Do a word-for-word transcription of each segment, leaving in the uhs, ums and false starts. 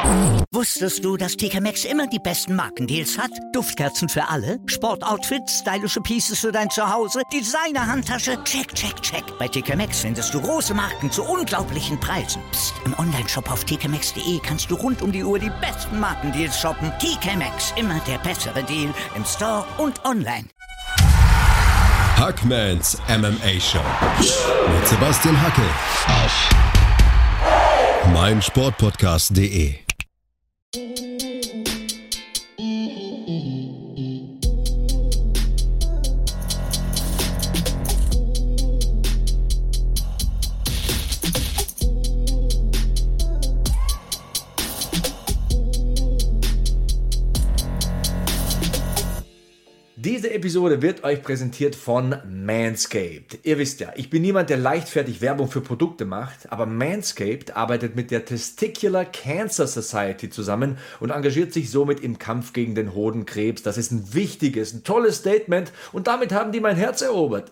Wusstest du, dass T K Maxx immer die besten Markendeals hat? Duftkerzen für alle, Sportoutfits, stylische Pieces für dein Zuhause, Designer-Handtasche, check, check, check. Bei T K Maxx findest du große Marken zu unglaublichen Preisen. Psst. Im Onlineshop auf t k maxx punkt d e kannst du rund um die Uhr die besten Markendeals shoppen. T K Maxx, immer der bessere Deal im Store und online. Hackmans M M A Show mit Sebastian Hackel auf meinsportpodcast punkt de. Diese Episode wird euch präsentiert von Manscaped. Ihr wisst ja, ich bin niemand, der leichtfertig Werbung für Produkte macht, aber Manscaped arbeitet mit der Testicular Cancer Society zusammen und engagiert sich somit im Kampf gegen den Hodenkrebs. Das ist ein wichtiges, ein tolles Statement und damit haben die mein Herz erobert.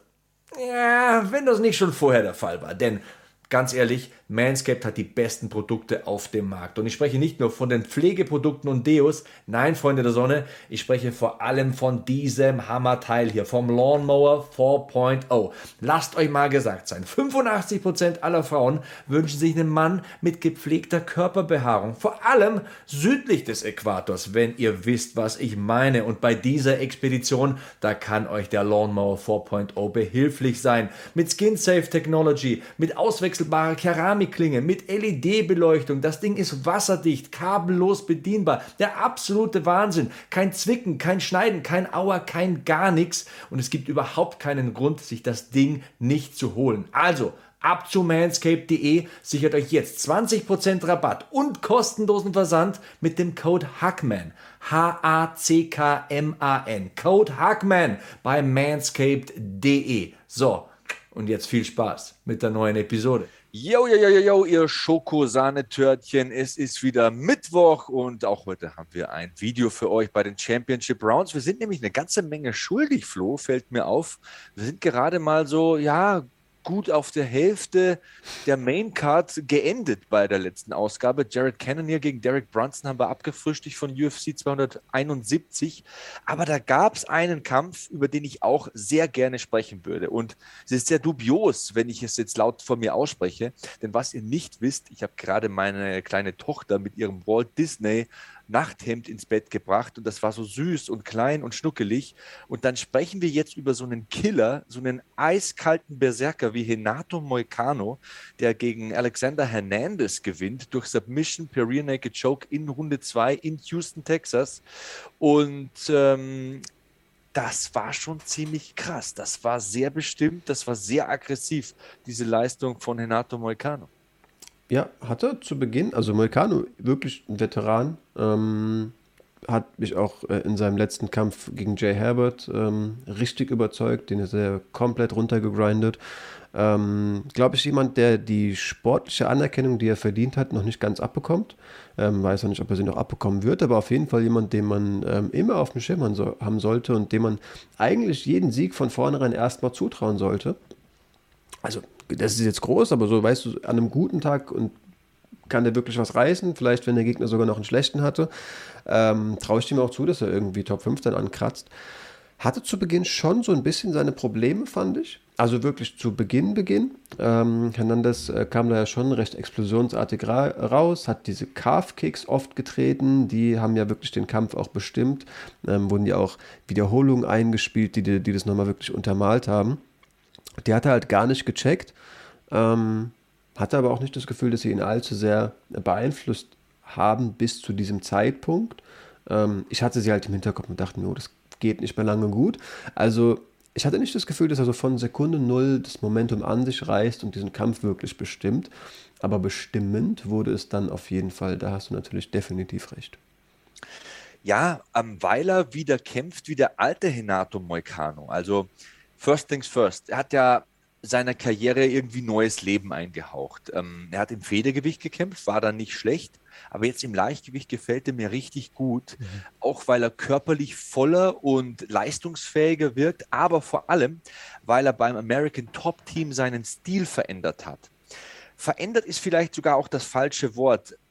Ja, wenn das nicht schon vorher der Fall war, denn ganz ehrlich, Manscaped hat die besten Produkte auf dem Markt. Und ich spreche nicht nur von den Pflegeprodukten und Deos, nein, Freunde der Sonne, ich spreche vor allem von diesem Hammerteil hier, vom Lawnmower vier Punkt null. Lasst euch mal gesagt sein, fünfundachtzig Prozent aller Frauen wünschen sich einen Mann mit gepflegter Körperbehaarung, vor allem südlich des Äquators, wenn ihr wisst, was ich meine. Und bei dieser Expedition, da kann euch der Lawnmower vier Punkt null behilflich sein. Mit Skin-Safe Technology, mit auswechselbarer Keramik, Klinge mit L E D-Beleuchtung. Das Ding ist wasserdicht, kabellos bedienbar. Der absolute Wahnsinn. Kein Zwicken, kein Schneiden, kein Aua, kein gar nichts. Und es gibt überhaupt keinen Grund, sich das Ding nicht zu holen. Also, ab zu manscaped punkt de, sichert euch jetzt zwanzig Prozent Rabatt und kostenlosen Versand mit dem Code HACKMAN. H A C K M A N. Code HACKMAN bei manscaped punkt de. So, und jetzt viel Spaß mit der neuen Episode. Yo, yo, yo, yo, yo, ihr Schoko-Sahne-Törtchen, es ist wieder Mittwoch und auch heute haben wir ein Video für euch bei den Championship Rounds. Wir sind nämlich eine ganze Menge schuldig, Flo, fällt mir auf. Wir sind gerade mal so, ja, gut auf der Hälfte der Maincard geendet bei der letzten Ausgabe. Jared Cannonier gegen Derek Brunson haben wir abgefrühstückt von U F C zweihunderteinundsiebzig. Aber da gab es einen Kampf, über den ich auch sehr gerne sprechen würde. Und es ist sehr dubios, wenn ich es jetzt laut von mir ausspreche. Denn was ihr nicht wisst, ich habe gerade meine kleine Tochter mit ihrem Walt Disney Nachthemd ins Bett gebracht und das war so süß und klein und schnuckelig. Und dann sprechen wir jetzt über so einen Killer, so einen eiskalten Berserker wie Renato Moicano, der gegen Alexander Hernandez gewinnt durch Submission per Rear Naked Choke in Runde zwei in Houston, Texas. Und ähm, das war schon ziemlich krass. Das war sehr bestimmt, das war sehr aggressiv, diese Leistung von Renato Moicano. Ja, hatte zu Beginn, also Moicano, wirklich ein Veteran, ähm, hat mich auch äh, in seinem letzten Kampf gegen Jay Herbert ähm, richtig überzeugt, den ist er komplett runtergegrindet. Ähm, glaube ich, jemand, der die sportliche Anerkennung, die er verdient hat, noch nicht ganz abbekommt. Ähm, weiß auch nicht, ob er sie noch abbekommen wird, aber auf jeden Fall jemand, den man ähm, immer auf dem Schirm haben, so, haben sollte und dem man eigentlich jeden Sieg von vornherein erstmal zutrauen sollte. Also, das ist jetzt groß, aber so, weißt du, an einem guten Tag und kann der wirklich was reißen, vielleicht wenn der Gegner sogar noch einen schlechten hatte, ähm, traue ich ihm auch zu, dass er irgendwie Top fünf dann ankratzt. Hatte zu Beginn schon so ein bisschen seine Probleme, fand ich. Also wirklich zu Beginn, Beginn. Ähm, Hernandez äh, kam da ja schon recht explosionsartig ra- raus, hat diese Calf-Kicks oft getreten, die haben ja wirklich den Kampf auch bestimmt. Ähm, wurden ja auch Wiederholungen eingespielt, die, die, die das nochmal wirklich untermalt haben. Der hatte halt gar nicht gecheckt, ähm, hatte aber auch nicht das Gefühl, dass sie ihn allzu sehr beeinflusst haben bis zu diesem Zeitpunkt. Ähm, ich hatte sie halt im Hinterkopf und dachte mir, oh, das geht nicht mehr lange gut. Also ich hatte nicht das Gefühl, dass er so von Sekunde null das Momentum an sich reißt und diesen Kampf wirklich bestimmt. Aber bestimmend wurde es dann auf jeden Fall, da hast du natürlich definitiv recht. Ja, ähm, weil er wieder kämpft wie der alte Renato Moicano. Also First things first, er hat ja seiner Karriere irgendwie neues Leben eingehaucht. Ähm, er hat im Federgewicht gekämpft, war dann nicht schlecht, aber jetzt im Leichtgewicht gefällt er mir richtig gut, mhm. auch weil er körperlich voller und leistungsfähiger wirkt, aber vor allem, weil er beim American Top Team seinen Stil verändert hat. Verändert ist vielleicht sogar auch das falsche Wort.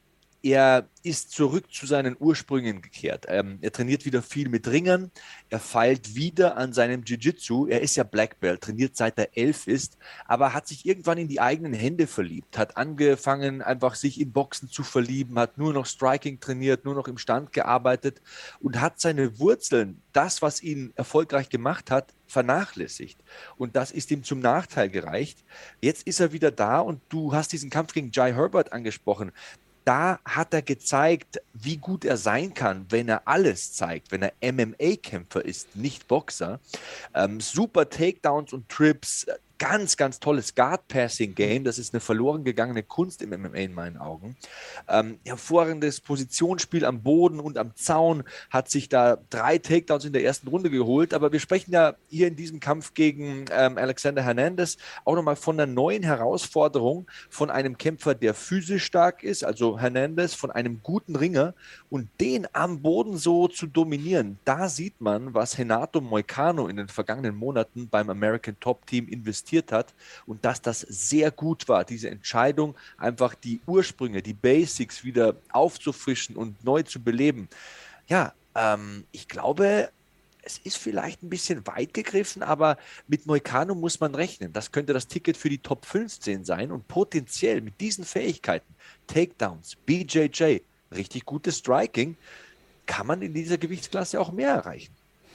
er ist zurück zu seinen Ursprüngen gekehrt. Ähm, er trainiert wieder viel mit Ringern, er feilt wieder an seinem Jiu-Jitsu. Er ist ja Black Belt, trainiert seit er elf ist, aber hat sich irgendwann in die eigenen Hände verliebt, hat angefangen, einfach sich in Boxen zu verlieben, hat nur noch Striking trainiert, nur noch im Stand gearbeitet und hat seine Wurzeln, das, was ihn erfolgreich gemacht hat, vernachlässigt. Und das ist ihm zum Nachteil gereicht. Jetzt ist er wieder da und du hast diesen Kampf gegen Jai Herbert angesprochen. Da hat er gezeigt, wie gut er sein kann, wenn er alles zeigt, wenn er M M A-Kämpfer ist, nicht Boxer. Ähm, super Takedowns und Trips, ganz, ganz tolles Guard-Passing-Game. Das ist eine verloren gegangene Kunst im M M A in meinen Augen. Ähm, hervorragendes Positionsspiel am Boden und am Zaun, hat sich da drei Takedowns in der ersten Runde geholt. Aber wir sprechen ja hier in diesem Kampf gegen ähm, Alexander Hernandez auch nochmal von einer neuen Herausforderung, von einem Kämpfer, der physisch stark ist, also Hernandez, von einem guten Ringer, und den am Boden so zu dominieren. Da sieht man, was Renato Moicano in den vergangenen Monaten beim American Top Team investiert hat und dass das sehr gut war, diese Entscheidung, einfach die Ursprünge, die Basics wieder aufzufrischen und neu zu beleben. Ja, ähm, ich glaube, es ist vielleicht ein bisschen weit gegriffen, aber mit Moicano muss man rechnen. Das könnte das Ticket für die Top fünfzehn sein und potenziell mit diesen Fähigkeiten, Takedowns, B J J, richtig gutes Striking, kann man in dieser Gewichtsklasse auch mehr erreichen.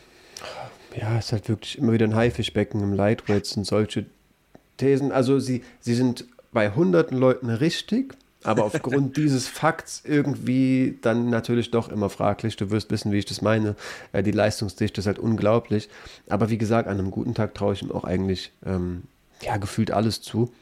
Ja, es ist halt wirklich immer wieder ein Haifischbecken im Lightweight, sind solche Thesen. Also sie, sie sind bei hunderten Leuten richtig, aber aufgrund dieses Fakts irgendwie dann natürlich doch immer fraglich. Du wirst wissen, wie ich das meine. Äh, die Leistungsdichte ist halt unglaublich. Aber wie gesagt, an einem guten Tag traue ich ihm auch eigentlich ähm, ja, gefühlt alles zu.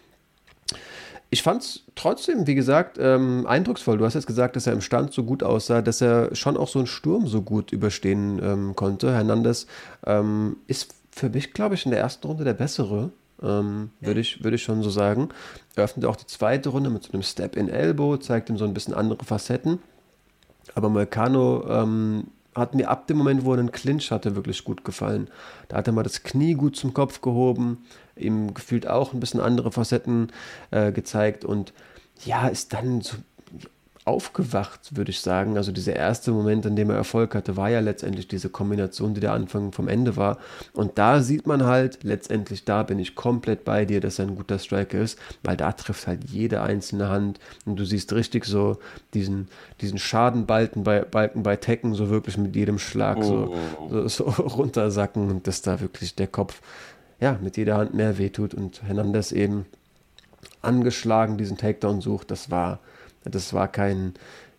Ich fand es trotzdem, wie gesagt, ähm, eindrucksvoll. Du hast jetzt gesagt, dass er im Stand so gut aussah, dass er schon auch so einen Sturm so gut überstehen ähm, konnte. Hernandez ähm, ist für mich, glaube ich, in der ersten Runde der Bessere, ähm, würde ich, würd ich schon so sagen. Er öffnet auch die zweite Runde mit so einem Step-in-Elbow, zeigt ihm so ein bisschen andere Facetten. Aber Moicano ähm, hat mir ab dem Moment, wo er einen Clinch hatte, wirklich gut gefallen. Da hat er mal das Knie gut zum Kopf gehoben, ihm gefühlt auch ein bisschen andere Facetten äh, gezeigt und ja, ist dann so aufgewacht, würde ich sagen. Also dieser erste Moment, in dem er Erfolg hatte, war ja letztendlich diese Kombination, die der Anfang vom Ende war. Und da sieht man halt, letztendlich, da bin ich komplett bei dir, dass er ein guter Striker ist, weil da trifft halt jede einzelne Hand und du siehst richtig so diesen, diesen Schadenbalken bei, Balken bei Tekken so wirklich mit jedem Schlag so, so, so runtersacken und dass da wirklich der Kopf ja, mit jeder Hand mehr wehtut und Hernandez eben angeschlagen diesen Takedown sucht. Das war Das war kein,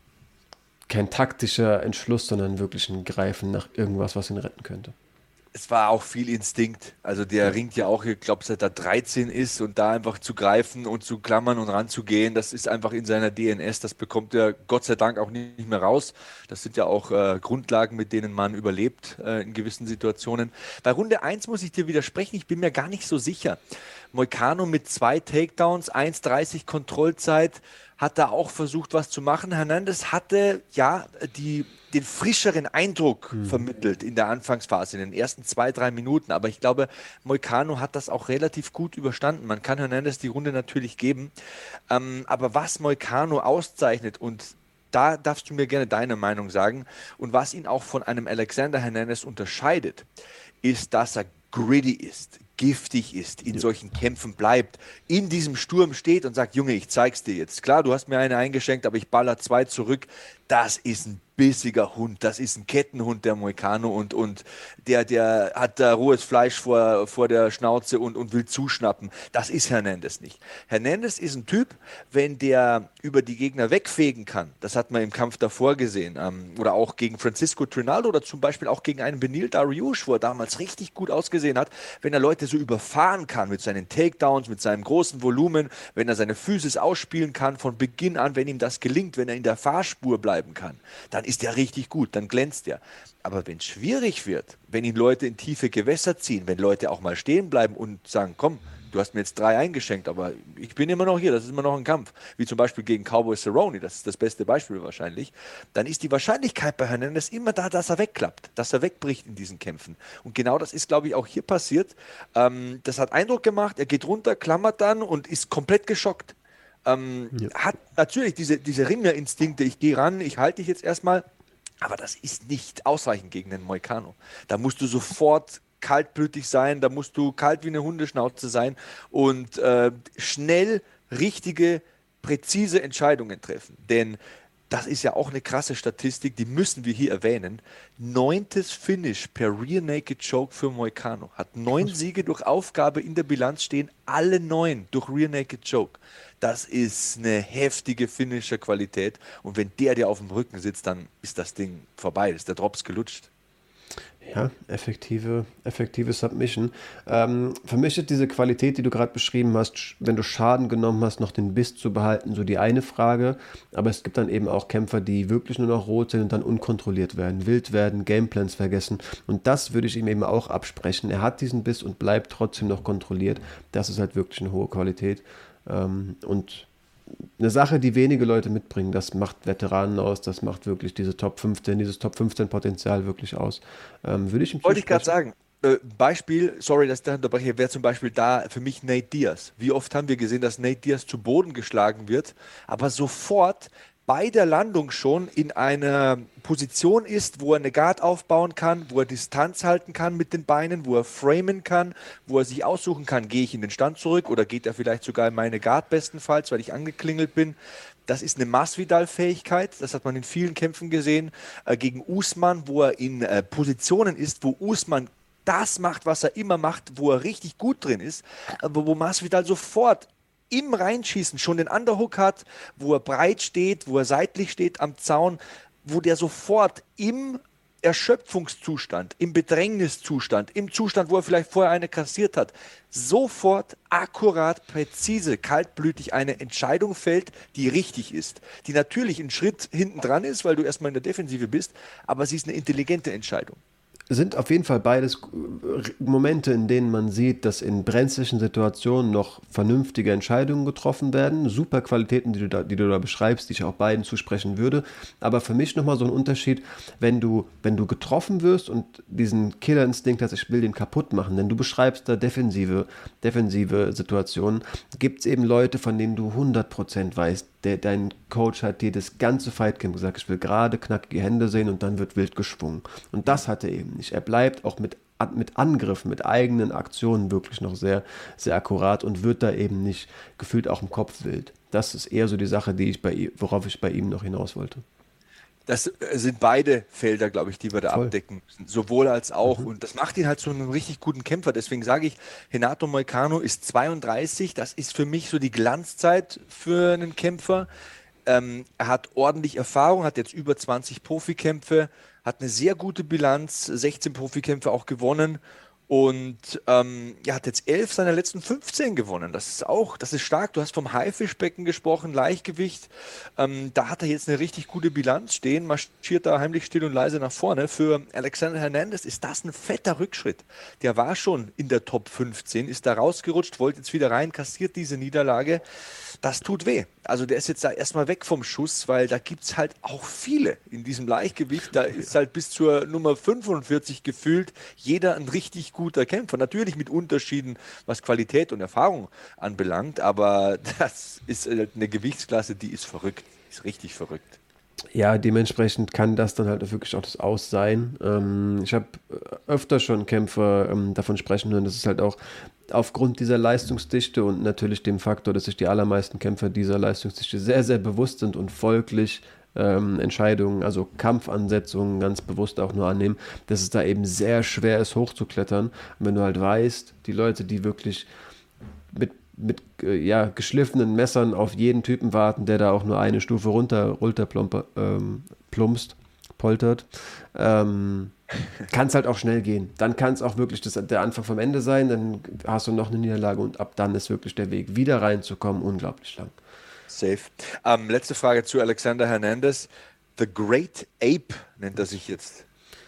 kein taktischer Entschluss, sondern wirklich ein Greifen nach irgendwas, was ihn retten könnte. Es war auch viel Instinkt. Also der ja. ringt ja auch, ich glaube, seit er dreizehn ist und da einfach zu greifen und zu klammern und ranzugehen, das ist einfach in seiner D N S. Das bekommt er Gott sei Dank auch nicht mehr raus. Das sind ja auch äh, Grundlagen, mit denen man überlebt äh, in gewissen Situationen. Bei Runde eins muss ich dir widersprechen, ich bin mir gar nicht so sicher. Moicano mit zwei Takedowns, eins dreißig Kontrollzeit, hat da auch versucht, was zu machen. Hernandez hatte ja die, den frischeren Eindruck mhm. vermittelt in der Anfangsphase, in den ersten zwei, drei Minuten. Aber ich glaube, Moicano hat das auch relativ gut überstanden. Man kann Hernandez die Runde natürlich geben. Ähm, aber was Moicano auszeichnet, und da darfst du mir gerne deine Meinung sagen, und was ihn auch von einem Alexander Hernandez unterscheidet, ist, dass er gritty ist, giftig ist, in solchen Kämpfen bleibt, in diesem Sturm steht und sagt, Junge, ich zeig's dir jetzt. Klar, du hast mir eine eingeschenkt, aber ich baller zwei zurück. Das ist ein bissiger Hund, das ist ein Kettenhund, der Moicano, und, und der, der hat da rohes Fleisch vor, vor der Schnauze und, und will zuschnappen. Das ist Hernandez nicht. Hernandez ist ein Typ, wenn der über die Gegner wegfegen kann, das hat man im Kampf davor gesehen, ähm, oder auch gegen Francisco Trinaldo oder zum Beispiel auch gegen einen Beneil Dariush, wo er damals richtig gut ausgesehen hat, wenn er Leute so überfahren kann mit seinen Takedowns, mit seinem großen Volumen, wenn er seine Physis ausspielen kann von Beginn an, wenn ihm das gelingt, wenn er in der Fahrspur bleiben kann, dann ist er richtig gut, dann glänzt er. Aber wenn es schwierig wird, wenn ihn Leute in tiefe Gewässer ziehen, wenn Leute auch mal stehen bleiben und sagen, komm, du hast mir jetzt drei eingeschenkt, aber ich bin immer noch hier, das ist immer noch ein Kampf, wie zum Beispiel gegen Cowboy Cerrone, das ist das beste Beispiel wahrscheinlich, dann ist die Wahrscheinlichkeit bei Hernandez immer da, dass er wegklappt, dass er wegbricht in diesen Kämpfen. Und genau das ist, glaube ich, auch hier passiert. Ähm, das hat Eindruck gemacht, er geht runter, klammert dann und ist komplett geschockt. Ähm, ja. Hat natürlich diese, diese Ringerinstinkte, ich gehe ran, ich halte dich jetzt erstmal, aber das ist nicht ausreichend gegen den Moicano. Da musst du sofort kaltblütig sein, da musst du kalt wie eine Hundeschnauze sein und äh, schnell richtige, präzise Entscheidungen treffen. Denn das ist ja auch eine krasse Statistik, die müssen wir hier erwähnen. Neuntes Finish per Rear Naked Choke für Moicano. Hat neun Siege durch Aufgabe in der Bilanz stehen, alle neun durch Rear Naked Choke. Das ist eine heftige Finisher-Qualität. Und wenn der dir auf dem Rücken sitzt, dann ist das Ding vorbei, ist der Drops gelutscht. Ja, effektive, effektive Submission. Ähm, für mich ist diese Qualität, die du gerade beschrieben hast, wenn du Schaden genommen hast, noch den Biss zu behalten, so die eine Frage. Aber es gibt dann eben auch Kämpfer, die wirklich nur noch rot sind und dann unkontrolliert werden, wild werden, Gameplans vergessen. Und das würde ich ihm eben auch absprechen. Er hat diesen Biss und bleibt trotzdem noch kontrolliert. Das ist halt wirklich eine hohe Qualität. Ähm, und eine Sache, die wenige Leute mitbringen, das macht Veteranen aus, das macht wirklich diese Top fünfzehn, dieses Top fünfzehn Potenzial wirklich aus. Ähm, würde ich ihm Wollte ich gerade sagen, äh, Beispiel, sorry, dass ich da unterbreche, wäre zum Beispiel da für mich Nate Diaz. Wie oft haben wir gesehen, dass Nate Diaz zu Boden geschlagen wird, aber sofort bei der Landung schon in einer Position ist, wo er eine Guard aufbauen kann, wo er Distanz halten kann mit den Beinen, wo er framen kann, wo er sich aussuchen kann, gehe ich in den Stand zurück oder geht er vielleicht sogar in meine Guard bestenfalls, weil ich angeklingelt bin. Das ist eine Masvidal-Fähigkeit, das hat man in vielen Kämpfen gesehen, äh, gegen Usman, wo er in äh, Positionen ist, wo Usman das macht, was er immer macht, wo er richtig gut drin ist, aber wo Masvidal sofort im Reinschießen schon den Underhook hat, wo er breit steht, wo er seitlich steht am Zaun, wo der sofort im Erschöpfungszustand, im Bedrängniszustand, im Zustand, wo er vielleicht vorher eine kassiert hat, sofort akkurat, präzise, kaltblütig eine Entscheidung fällt, die richtig ist, die natürlich einen Schritt hinten dran ist, weil du erstmal in der Defensive bist, aber sie ist eine intelligente Entscheidung. Sind auf jeden Fall beides Momente, in denen man sieht, dass in brenzlichen Situationen noch vernünftige Entscheidungen getroffen werden. Super Qualitäten, die du da, die du da beschreibst, die ich auch beiden zusprechen würde. Aber für mich nochmal so ein Unterschied, wenn du, wenn du getroffen wirst und diesen Killerinstinkt hast, ich will den kaputt machen, denn du beschreibst da defensive, defensive Situationen, gibt es eben Leute, von denen du hundert Prozent weißt, der, dein Coach hat dir das ganze Fightcamp gesagt, ich will gerade knackige Hände sehen und dann wird wild geschwungen. Und das hat er eben nicht. Er bleibt auch mit, mit Angriffen, mit eigenen Aktionen wirklich noch sehr, sehr akkurat und wird da eben nicht gefühlt auch im Kopf wild. Das ist eher so die Sache, die ich bei, worauf ich bei ihm noch hinaus wollte. Das sind beide Felder, glaube ich, die wir da Voll. abdecken müssen. Sowohl als auch. Mhm. Und das macht ihn halt zu einem richtig guten Kämpfer. Deswegen sage ich, Renato Moicano ist zweiunddreißig. Das ist für mich so die Glanzzeit für einen Kämpfer. Ähm, er hat ordentlich Erfahrung, hat jetzt über zwanzig Profikämpfe, hat eine sehr gute Bilanz, sechzehn Profikämpfe auch gewonnen. Und ähm, er hat jetzt elf seiner letzten fünfzehn gewonnen. Das ist auch, das ist stark. Du hast vom Haifischbecken gesprochen, Leichtgewicht. Ähm, da hat er jetzt eine richtig gute Bilanz stehen, marschiert da heimlich still und leise nach vorne. Für Alexander Hernandez ist das ein fetter Rückschritt. Der war schon in der Top fünfzehn, ist da rausgerutscht, wollte jetzt wieder rein, kassiert diese Niederlage. Das tut weh. Also der ist jetzt da erstmal weg vom Schuss, weil da gibt es halt auch viele in diesem Leichtgewicht. Da ist halt bis zur Nummer fünfundvierzig gefühlt jeder ein richtig guter Kämpfer. Natürlich mit Unterschieden, was Qualität und Erfahrung anbelangt, aber das ist eine Gewichtsklasse, die ist verrückt. Ist richtig verrückt. Ja, dementsprechend kann das dann halt wirklich auch das Aus sein. Ähm, ich habe öfter schon Kämpfer ähm, davon sprechen hören, dass es halt auch aufgrund dieser Leistungsdichte und natürlich dem Faktor, dass sich die allermeisten Kämpfer dieser Leistungsdichte sehr, sehr bewusst sind und folglich ähm, Entscheidungen, also Kampfansetzungen ganz bewusst auch nur annehmen, dass es da eben sehr schwer ist, hochzuklettern. Und wenn du halt weißt, die Leute, die wirklich mit mit äh, ja, geschliffenen Messern auf jeden Typen warten, der da auch nur eine Stufe runter, runter plumper, ähm, plumpst, poltert, ähm, kann es halt auch schnell gehen. Dann kann es auch wirklich das, der Anfang vom Ende sein, dann hast du noch eine Niederlage und ab dann ist wirklich der Weg, wieder reinzukommen, unglaublich lang. Safe. Ähm, letzte Frage zu Alexander Hernandez. The Great Ape nennt er sich jetzt.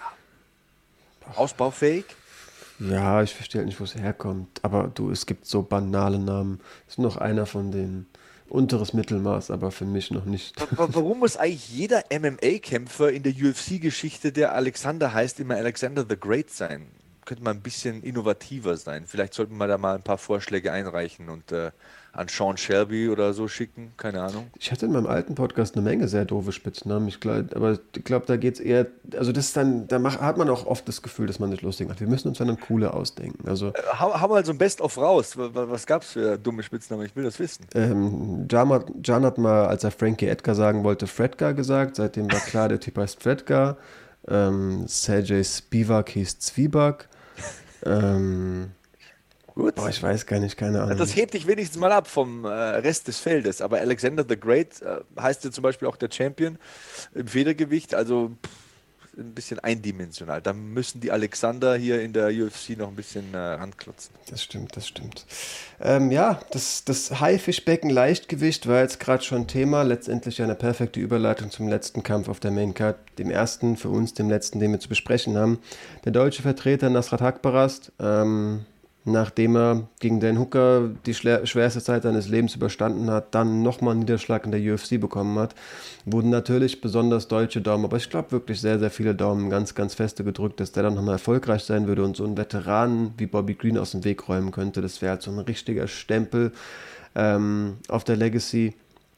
Ausbaufähig? Ja, ich verstehe halt nicht, wo es herkommt. Aber du, es gibt so banale Namen. Ist noch einer von den unteres Mittelmaß, aber für mich noch nicht. Warum muss eigentlich jeder M M A-Kämpfer in der U F C-Geschichte, der Alexander heißt, immer Alexander the Great sein? könnte man ein bisschen innovativer sein. Vielleicht sollten wir da mal ein paar Vorschläge einreichen und äh, an Sean Shelby oder so schicken, keine Ahnung. Ich hatte in meinem alten Podcast eine Menge sehr doofe Spitznamen, ich glaub, aber ich glaube, da geht es eher, also das ist dann, da macht, hat man auch oft das Gefühl, dass man sich lustig macht. Wir müssen uns dann eine coole ausdenken. Also, Äh, hau, hau mal so ein Best-of raus. Was, was gab es für dumme Spitznamen? Ich will das wissen. ähm, Jan, hat, Jan hat mal, als er Frankie Edgar sagen wollte, Fredgar gesagt, seitdem war klar, der Typ heißt Fredgar. Ähm, Sergej Spivak hieß Zwieback. ähm, Gut. Boah, ich weiß gar nicht, keine Ahnung. Das hebt dich wenigstens mal ab vom äh, Rest des Feldes. Aber Alexander the Great äh, heißt ja zum Beispiel auch der Champion im Federgewicht. Also pff, ein bisschen eindimensional. Da müssen die Alexander hier in der U F C noch ein bisschen äh, ranklotzen. Das stimmt, das stimmt. Ähm, ja, das, das Haifischbecken Leichtgewicht war jetzt gerade schon Thema. Letztendlich eine perfekte Überleitung zum letzten Kampf auf der Maincard. Dem ersten, für uns dem letzten, den wir zu besprechen haben. Der deutsche Vertreter Nasrat Haqparast, ähm, nachdem er gegen Dan Hooker die schwerste Zeit seines Lebens überstanden hat, dann nochmal einen Niederschlag in der U F C bekommen hat, wurden natürlich besonders deutsche Daumen, aber ich glaube wirklich sehr, sehr viele Daumen ganz, ganz feste gedrückt, dass der dann nochmal erfolgreich sein würde und so einen Veteranen wie Bobby Green aus dem Weg räumen könnte. Das wäre halt so ein richtiger Stempel ähm, auf der Legacy.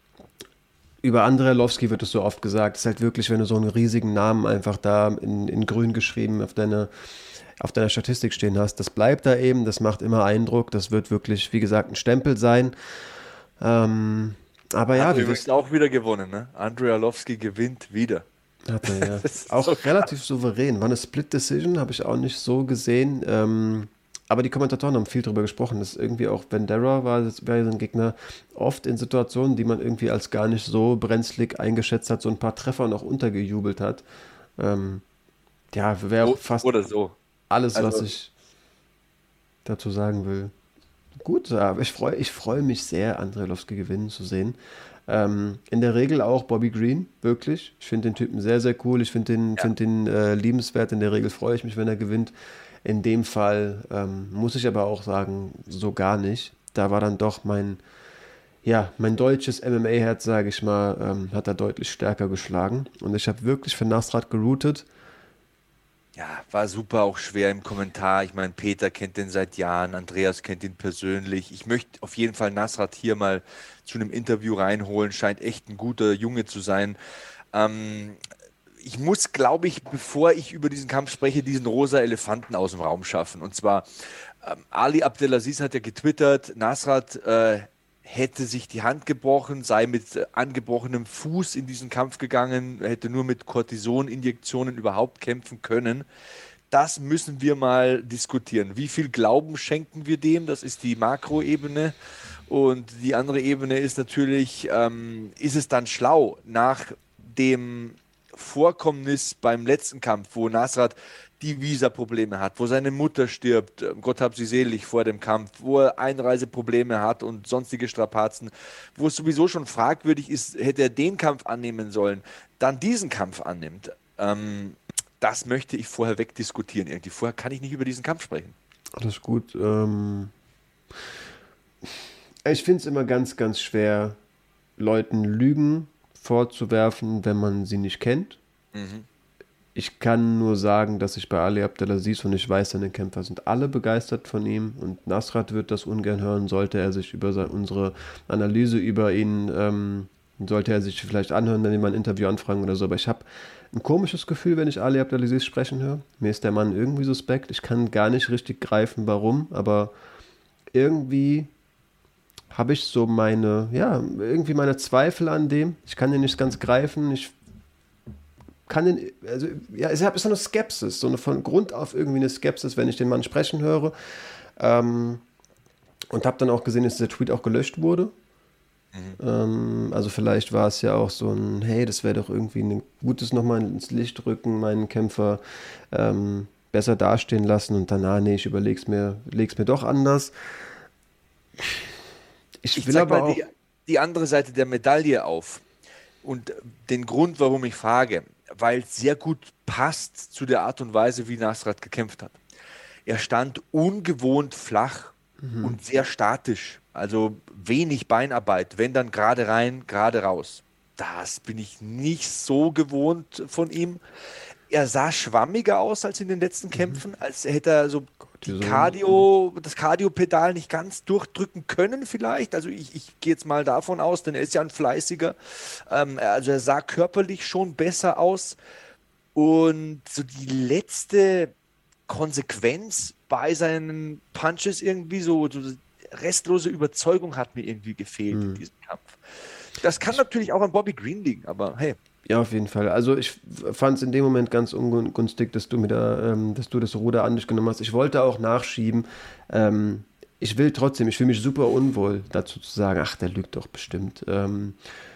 Über Andrei Arlovski wird es so oft gesagt, es ist halt wirklich, wenn du so einen riesigen Namen einfach da in, in grün geschrieben auf deine auf deiner Statistik stehen hast. Das bleibt da eben, das macht immer Eindruck, das wird wirklich, wie gesagt, ein Stempel sein. Ähm, aber ja, du wirst auch wieder gewonnen, ne? Andrei Arlovski gewinnt wieder. Hat er, ja. Auch so relativ souverän. War eine Split Decision, habe ich auch nicht so gesehen. Ähm, aber die Kommentatoren haben viel darüber gesprochen, dass irgendwie auch Bandera war, das wäre so ein Gegner, oft in Situationen, die man irgendwie als gar nicht so brenzlig eingeschätzt hat, so ein paar Treffer noch untergejubelt hat. Ähm, ja, wäre auch fast oder so. Alles, also, was ich dazu sagen will. Gut, aber ich freue ich freu mich sehr, Andrei Arlovski gewinnen zu sehen. Ähm, in der Regel auch Bobby Green, wirklich. Ich finde den Typen sehr, sehr cool. Ich finde den, ja. find den äh, liebenswert. In der Regel freue ich mich, wenn er gewinnt. In dem Fall ähm, muss ich aber auch sagen, so gar nicht. Da war dann doch mein, ja, mein deutsches M M A-Herz, sage ich mal, ähm, hat er deutlich stärker geschlagen. Und ich habe wirklich für Nasrat geroutet. Ja, war super, auch schwer im Kommentar. Ich meine, Peter kennt den seit Jahren, Andreas kennt ihn persönlich. Ich möchte auf jeden Fall Nasrat hier mal zu einem Interview reinholen. Scheint echt ein guter Junge zu sein. Ähm, ich muss, glaube ich, bevor ich über diesen Kampf spreche, diesen rosa Elefanten aus dem Raum schaffen. Und zwar, ähm, Ali Abdelaziz hat ja getwittert, Nasrat äh, hätte sich die Hand gebrochen, sei mit äh, angebrochenem Fuß in diesen Kampf gegangen, hätte nur mit Cortisoninjektionen überhaupt kämpfen können. Das müssen wir mal diskutieren. Wie viel Glauben schenken wir dem? Das ist die Makroebene. Und die andere Ebene ist natürlich, ähm, ist es dann schlau, nach dem Vorkommnis beim letzten Kampf, wo Nasrat die Visa-Probleme hat, wo seine Mutter stirbt, Gott hab sie selig vor dem Kampf, wo er Einreiseprobleme hat und sonstige Strapazen, wo es sowieso schon fragwürdig ist, hätte er den Kampf annehmen sollen, dann diesen Kampf annimmt. Ähm, das möchte ich vorher wegdiskutieren. Irgendwie vorher kann ich nicht über diesen Kampf sprechen. Alles gut. Ähm ich finde es immer ganz, ganz schwer, Leuten Lügen vorzuwerfen, wenn man sie nicht kennt. Mhm. Ich kann nur sagen, dass ich bei Ali Abdelaziz, und ich weiß, seine Kämpfer sind alle begeistert von ihm, und Nasrat wird das ungern hören, sollte er sich über seine, unsere Analyse über ihn, ähm, sollte er sich vielleicht anhören, wenn wir mal ein Interview anfragen oder so, aber ich habe ein komisches Gefühl, wenn ich Ali Abdelaziz sprechen höre. Mir ist der Mann irgendwie suspekt, ich kann gar nicht richtig greifen, warum, aber irgendwie habe ich so meine, ja, irgendwie meine Zweifel an dem. Ich kann den nicht ganz greifen, ich kann den, also, ja, ich habe so eine Skepsis, so eine von Grund auf irgendwie eine Skepsis, wenn ich den Mann sprechen höre. Ähm, und habe dann auch gesehen, dass der Tweet auch gelöscht wurde. Mhm. Ähm, also vielleicht war es ja auch so ein, hey, das wäre doch irgendwie ein gutes nochmal ins Licht rücken, meinen Kämpfer ähm, besser dastehen lassen, und danach, nee, ich überleg's mir, leg's mir doch anders. Ich, ich will aber mal auch die, die andere Seite der Medaille auf. Und den Grund, warum ich frage, weil es sehr gut passt zu der Art und Weise, wie Nasrat gekämpft hat. Er stand ungewohnt flach mhm. und sehr statisch. Also wenig Beinarbeit, wenn dann gerade rein, gerade raus. Das bin ich nicht so gewohnt von ihm. er sah schwammiger aus als in den letzten Kämpfen, mhm. als hätte er so die so. Cardio, das Cardio-Pedal nicht ganz durchdrücken können vielleicht. Also ich, ich gehe jetzt mal davon aus, denn er ist ja ein Fleißiger. Ähm, also er sah körperlich schon besser aus. Und so die letzte Konsequenz bei seinen Punches irgendwie, so, so restlose Überzeugung hat mir irgendwie gefehlt mhm. in diesem Kampf. Das kann natürlich auch an Bobby Green liegen, aber hey. Ja, auf jeden Fall. Also ich fand es in dem Moment ganz ungünstig, dass du mir da, ähm, dass du das Ruder an dich genommen hast. Ich wollte auch nachschieben. Ähm, ich will trotzdem, ich fühle mich super unwohl, dazu zu sagen, ach, der lügt doch bestimmt. Ähm,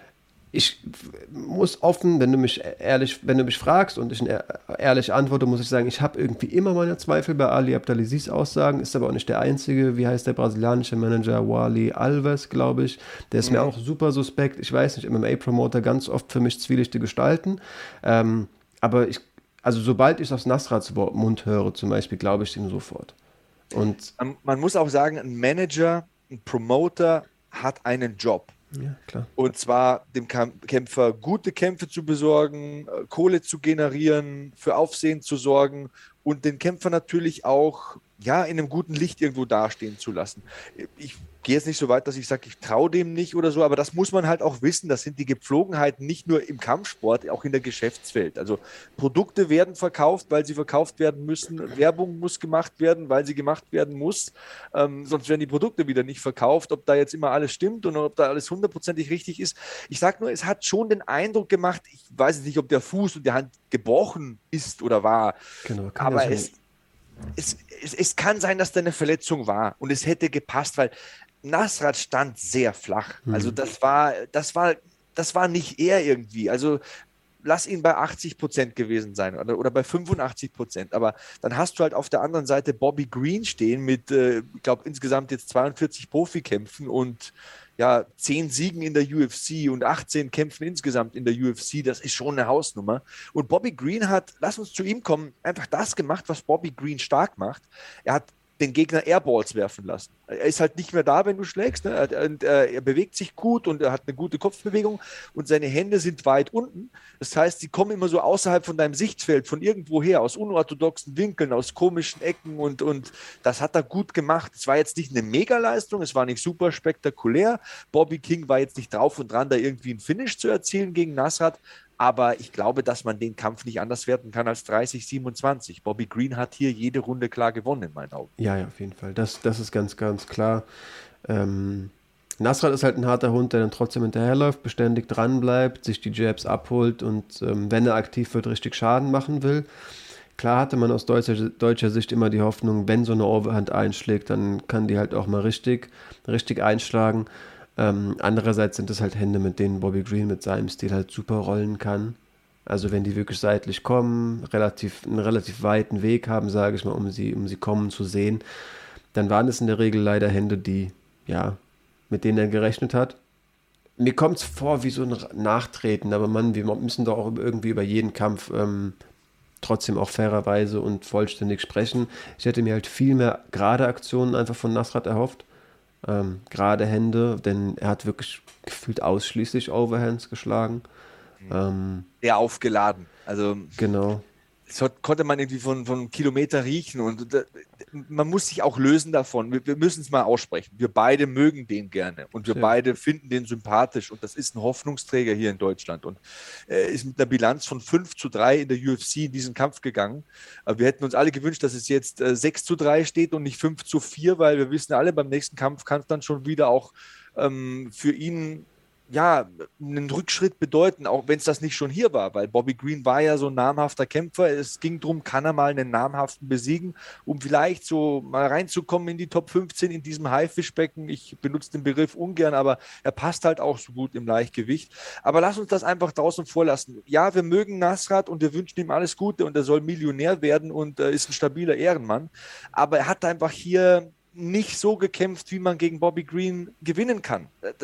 ich muss offen, wenn du mich ehrlich, wenn du mich fragst und ich eine ehrliche antworte, muss ich sagen, ich habe irgendwie immer meine Zweifel bei Ali Abdelazizs Aussagen, ist aber auch nicht der einzige. Wie heißt der brasilianische Manager? Wally Alves, glaube ich. Der ist mhm. mir auch super suspekt. Ich weiß nicht, M M A-Promoter ganz oft für mich zwielichte Gestalten. Ähm, aber ich, also sobald ich aus Nasrats Mund höre, zum Beispiel, glaube ich ihm sofort. Und man muss auch sagen, ein Manager, ein Promoter hat einen Job. Ja, klar. Und zwar dem Kämpfer gute Kämpfe zu besorgen, Kohle zu generieren, für Aufsehen zu sorgen und den Kämpfer natürlich auch ja, in einem guten Licht irgendwo dastehen zu lassen. Ich gehe jetzt nicht so weit, dass ich sage, ich traue dem nicht oder so, aber das muss man halt auch wissen. Das sind die Gepflogenheiten nicht nur im Kampfsport, auch in der Geschäftswelt. Also Produkte werden verkauft, weil sie verkauft werden müssen. Werbung muss gemacht werden, weil sie gemacht werden muss. Ähm, sonst werden die Produkte wieder nicht verkauft. Ob da jetzt immer alles stimmt und ob da alles hundertprozentig richtig ist. Ich sage nur, es hat schon den Eindruck gemacht, ich weiß jetzt nicht, ob der Fuß und die Hand gebrochen ist oder war, genau, aber ja es Es, es, es kann sein, dass da eine Verletzung war und es hätte gepasst, weil Nasrat stand sehr flach. Mhm. Also das war, das war, das war nicht er irgendwie. Also lass ihn bei achtzig Prozent gewesen sein oder, oder bei fünfundachtzig Prozent. Aber dann hast du halt auf der anderen Seite Bobby Green stehen mit, äh, ich glaube, insgesamt jetzt zweiundvierzig Profikämpfen und ja, zehn Siegen in der U F C und achtzehn Kämpfen insgesamt in der U F C, das ist schon eine Hausnummer. Und Bobby Green hat, lass uns zu ihm kommen, einfach das gemacht, was Bobby Green stark macht. Er hat den Gegner Airballs werfen lassen. Er ist halt nicht mehr da, wenn du schlägst. Ne? Er, er, er bewegt sich gut und er hat eine gute Kopfbewegung und seine Hände sind weit unten. Das heißt, sie kommen immer so außerhalb von deinem Sichtfeld, von irgendwoher, aus unorthodoxen Winkeln, aus komischen Ecken und, und das hat er gut gemacht. Es war jetzt nicht eine Megaleistung, es war nicht super spektakulär. Bobby King war jetzt nicht drauf und dran, da irgendwie einen Finish zu erzielen gegen Nasrat. Aber ich glaube, dass man den Kampf nicht anders werten kann als dreißig siebenundzwanzig. Bobby Green hat hier jede Runde klar gewonnen, in meinen Augen. Ja, ja, auf jeden Fall. Das, das ist ganz, ganz klar. Ähm, Nasrat ist halt ein harter Hund, der dann trotzdem hinterherläuft, beständig dran bleibt, sich die Jabs abholt und ähm, wenn er aktiv wird, richtig Schaden machen will. Klar hatte man aus deutscher, deutscher Sicht immer die Hoffnung, wenn so eine Overhand einschlägt, dann kann die halt auch mal richtig, richtig einschlagen. Ähm, andererseits sind es halt Hände, mit denen Bobby Green mit seinem Stil halt super rollen kann. Also wenn die wirklich seitlich kommen, relativ, einen relativ weiten Weg haben, sage ich mal, um sie, um sie kommen zu sehen, dann waren es in der Regel leider Hände, die, ja, mit denen er gerechnet hat. Mir kommt es vor wie so ein Nachtreten, aber Mann, wir müssen doch auch irgendwie über jeden Kampf ähm, trotzdem auch fairerweise und vollständig sprechen. Ich hätte mir halt viel mehr gerade Aktionen einfach von Nasrat erhofft. Ähm, gerade Hände, denn er hat wirklich gefühlt ausschließlich Overhands geschlagen. Mhm. Ähm, Sehr aufgeladen. Also genau. Das konnte man irgendwie von, von Kilometer riechen und da, man muss sich auch lösen davon. Wir, wir müssen es mal aussprechen. Wir beide mögen den gerne und wir ja. beide finden den sympathisch und das ist ein Hoffnungsträger hier in Deutschland und äh, ist mit einer Bilanz von fünf zu drei in der U F C in diesen Kampf gegangen. Aber wir hätten uns alle gewünscht, dass es jetzt äh, sechs zu drei steht und nicht fünf zu vier, weil wir wissen alle, beim nächsten Kampf kann es dann schon wieder auch ähm, für ihn ja, einen Rückschritt bedeuten, auch wenn es das nicht schon hier war, weil Bobby Green war ja so ein namhafter Kämpfer. Es ging darum, kann er mal einen namhaften besiegen, um vielleicht so mal reinzukommen in die Top fünfzehn in diesem Haifischbecken. Ich benutze den Begriff ungern, aber er passt halt auch so gut im Leichtgewicht. Aber lass uns das einfach draußen vorlassen. Ja, wir mögen Nasrat und wir wünschen ihm alles Gute und er soll Millionär werden und äh, ist ein stabiler Ehrenmann. Aber er hat einfach hier nicht so gekämpft, wie man gegen Bobby Green gewinnen kann. Das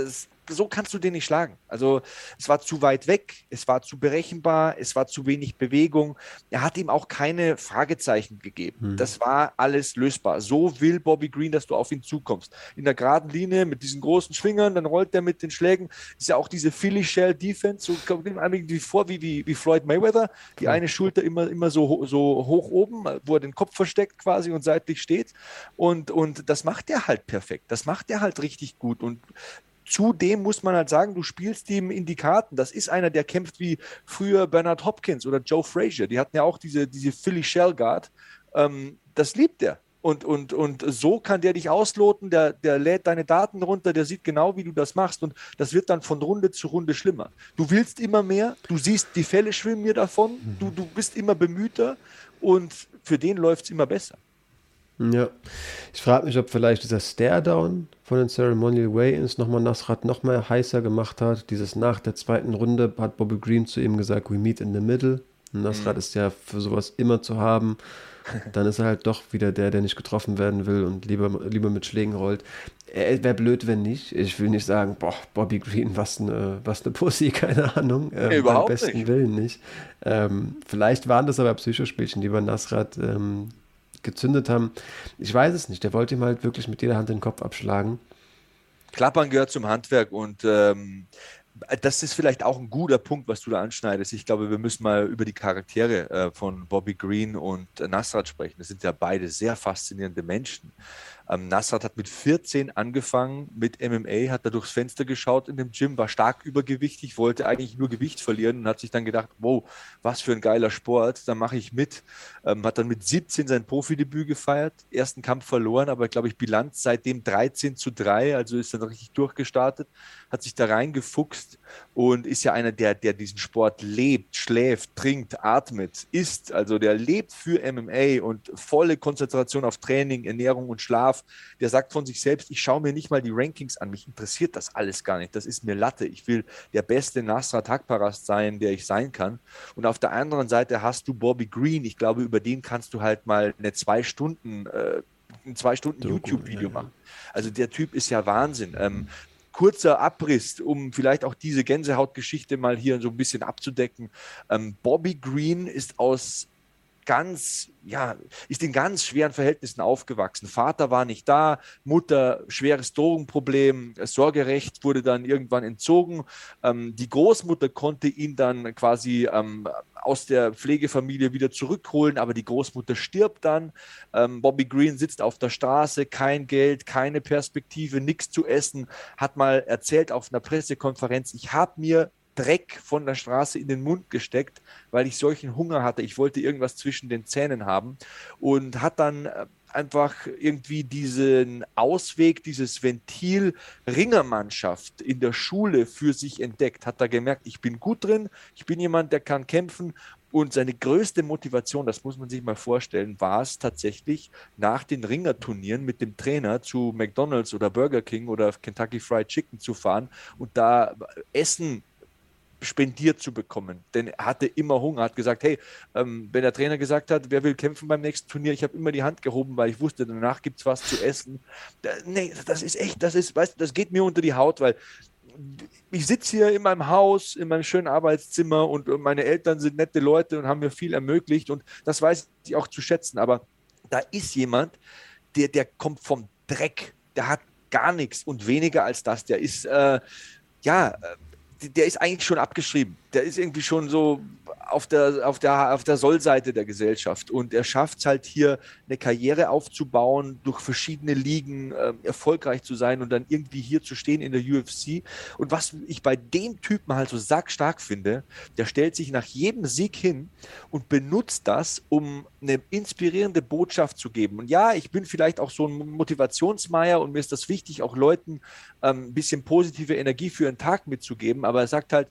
so kannst du den nicht schlagen. Also es war zu weit weg, es war zu berechenbar, es war zu wenig Bewegung. Er hat ihm auch keine Fragezeichen gegeben. Hm. Das war alles lösbar. So will Bobby Green, dass du auf ihn zukommst. In der geraden Linie mit diesen großen Schwingern, dann rollt er mit den Schlägen. Ist ja auch diese Philly Shell Defense, so kommt ihm irgendwie vor wie, wie, wie Floyd Mayweather. Die eine Schulter immer, immer so, so hoch oben, wo er den Kopf versteckt quasi und seitlich steht. Und, und das macht er halt perfekt. Das macht er halt richtig gut. Und zudem muss man halt sagen, du spielst ihm in die Karten. Das ist einer, der kämpft wie früher Bernard Hopkins oder Joe Frazier. Die hatten ja auch diese, diese Philly Shell Guard. Ähm, das liebt er. Und, und, und so kann der dich ausloten, der, der lädt deine Daten runter, der sieht genau, wie du das machst. Und das wird dann von Runde zu Runde schlimmer. Du willst immer mehr, du siehst, die Fälle schwimmen mir davon, du, du bist immer bemühter und für den läuft es immer besser. Ja, ich frage mich, ob vielleicht dieser Stare-Down von den Ceremonial Weigh-Ins nochmal Nasrat noch mal heißer gemacht hat. Dieses nach der zweiten Runde hat Bobby Green zu ihm gesagt, we meet in the middle. Und Nasrat mhm. ist ja für sowas immer zu haben. Dann ist er halt doch wieder der, der nicht getroffen werden will und lieber, lieber mit Schlägen rollt. Wäre blöd, wenn nicht. Ich will nicht sagen, boah, Bobby Green, was eine, was eine Pussy, keine Ahnung. Ähm, nee, überhaupt beim besten nicht. Willen nicht. Ähm, vielleicht waren das aber Psychospielchen, die bei Nasrat ähm, gezündet haben. Ich weiß es nicht. Der wollte ihm halt wirklich mit jeder Hand den Kopf abschlagen. Klappern gehört zum Handwerk und ähm, das ist vielleicht auch ein guter Punkt, was du da anschneidest. Ich glaube, wir müssen mal über die Charaktere äh, von Bobby Green und äh, Nasrat sprechen. Das sind ja beide sehr faszinierende Menschen. Ähm, Nasrat hat mit vierzehn angefangen mit M M A, hat da durchs Fenster geschaut in dem Gym, war stark übergewichtig, wollte eigentlich nur Gewicht verlieren und hat sich dann gedacht, wow, was für ein geiler Sport, da mache ich mit. Ähm, hat dann mit siebzehn sein Profidebüt gefeiert, ersten Kampf verloren, aber glaube ich Bilanz seitdem dreizehn zu drei, also ist dann richtig durchgestartet, hat sich da reingefuchst und ist ja einer, der, der diesen Sport lebt, schläft, trinkt, atmet, isst, also der lebt für M M A und volle Konzentration auf Training, Ernährung und Schlaf. Der sagt von sich selbst, ich schaue mir nicht mal die Rankings an, mich interessiert das alles gar nicht, das ist mir Latte, ich will der beste Nasrat Haqparast sein, der ich sein kann. Und auf der anderen Seite hast du Bobby Green, ich glaube, über den kannst du halt mal eine zwei Stunden, äh, ein zwei Stunden YouTube-Video machen. Also der Typ ist ja Wahnsinn. Ähm, kurzer Abriss, um vielleicht auch diese Gänsehautgeschichte mal hier so ein bisschen abzudecken. Ähm, Bobby Green ist aus ganz, ja, ist in ganz schweren Verhältnissen aufgewachsen. Vater war nicht da, Mutter schweres Drogenproblem, Sorgerecht wurde dann irgendwann entzogen. Ähm, die Großmutter konnte ihn dann quasi ähm, aus der Pflegefamilie wieder zurückholen, aber die Großmutter stirbt dann. Ähm, Bobby Green sitzt auf der Straße, kein Geld, keine Perspektive, nichts zu essen, hat mal erzählt auf einer Pressekonferenz, ich habe mir Dreck von der Straße in den Mund gesteckt, weil ich solchen Hunger hatte. Ich wollte irgendwas zwischen den Zähnen haben und hat dann einfach irgendwie diesen Ausweg, dieses Ventil Ringermannschaft in der Schule für sich entdeckt. Hat da gemerkt, ich bin gut drin, ich bin jemand, der kann kämpfen. Und seine größte Motivation, das muss man sich mal vorstellen, war es tatsächlich, nach den Ringerturnieren mit dem Trainer zu McDonald's oder Burger King oder Kentucky Fried Chicken zu fahren und da Essen spendiert zu bekommen, denn er hatte immer Hunger, hat gesagt, hey, ähm, wenn der Trainer gesagt hat, wer will kämpfen beim nächsten Turnier, ich habe immer die Hand gehoben, weil ich wusste, danach gibt es was zu essen. Da, nee, das ist echt, das ist, weißt du, das geht mir unter die Haut, weil ich sitze hier in meinem Haus, in meinem schönen Arbeitszimmer und meine Eltern sind nette Leute und haben mir viel ermöglicht und das weiß ich auch zu schätzen, aber da ist jemand, der, der kommt vom Dreck, der hat gar nichts und weniger als das, der ist, äh, ja, der ist eigentlich schon abgeschrieben. Der ist irgendwie schon so auf der, auf der, auf der Sollseite der Gesellschaft. Und er schafft es halt hier, eine Karriere aufzubauen, durch verschiedene Ligen äh, erfolgreich zu sein und dann irgendwie hier zu stehen in der U F C. Und was ich bei dem Typen halt so sackstark finde, der stellt sich nach jedem Sieg hin und benutzt das, um eine inspirierende Botschaft zu geben. Und ja, ich bin vielleicht auch so ein Motivationsmeier und mir ist das wichtig, auch Leuten ähm, ein bisschen positive Energie für einen Tag mitzugeben. Aber er sagt halt,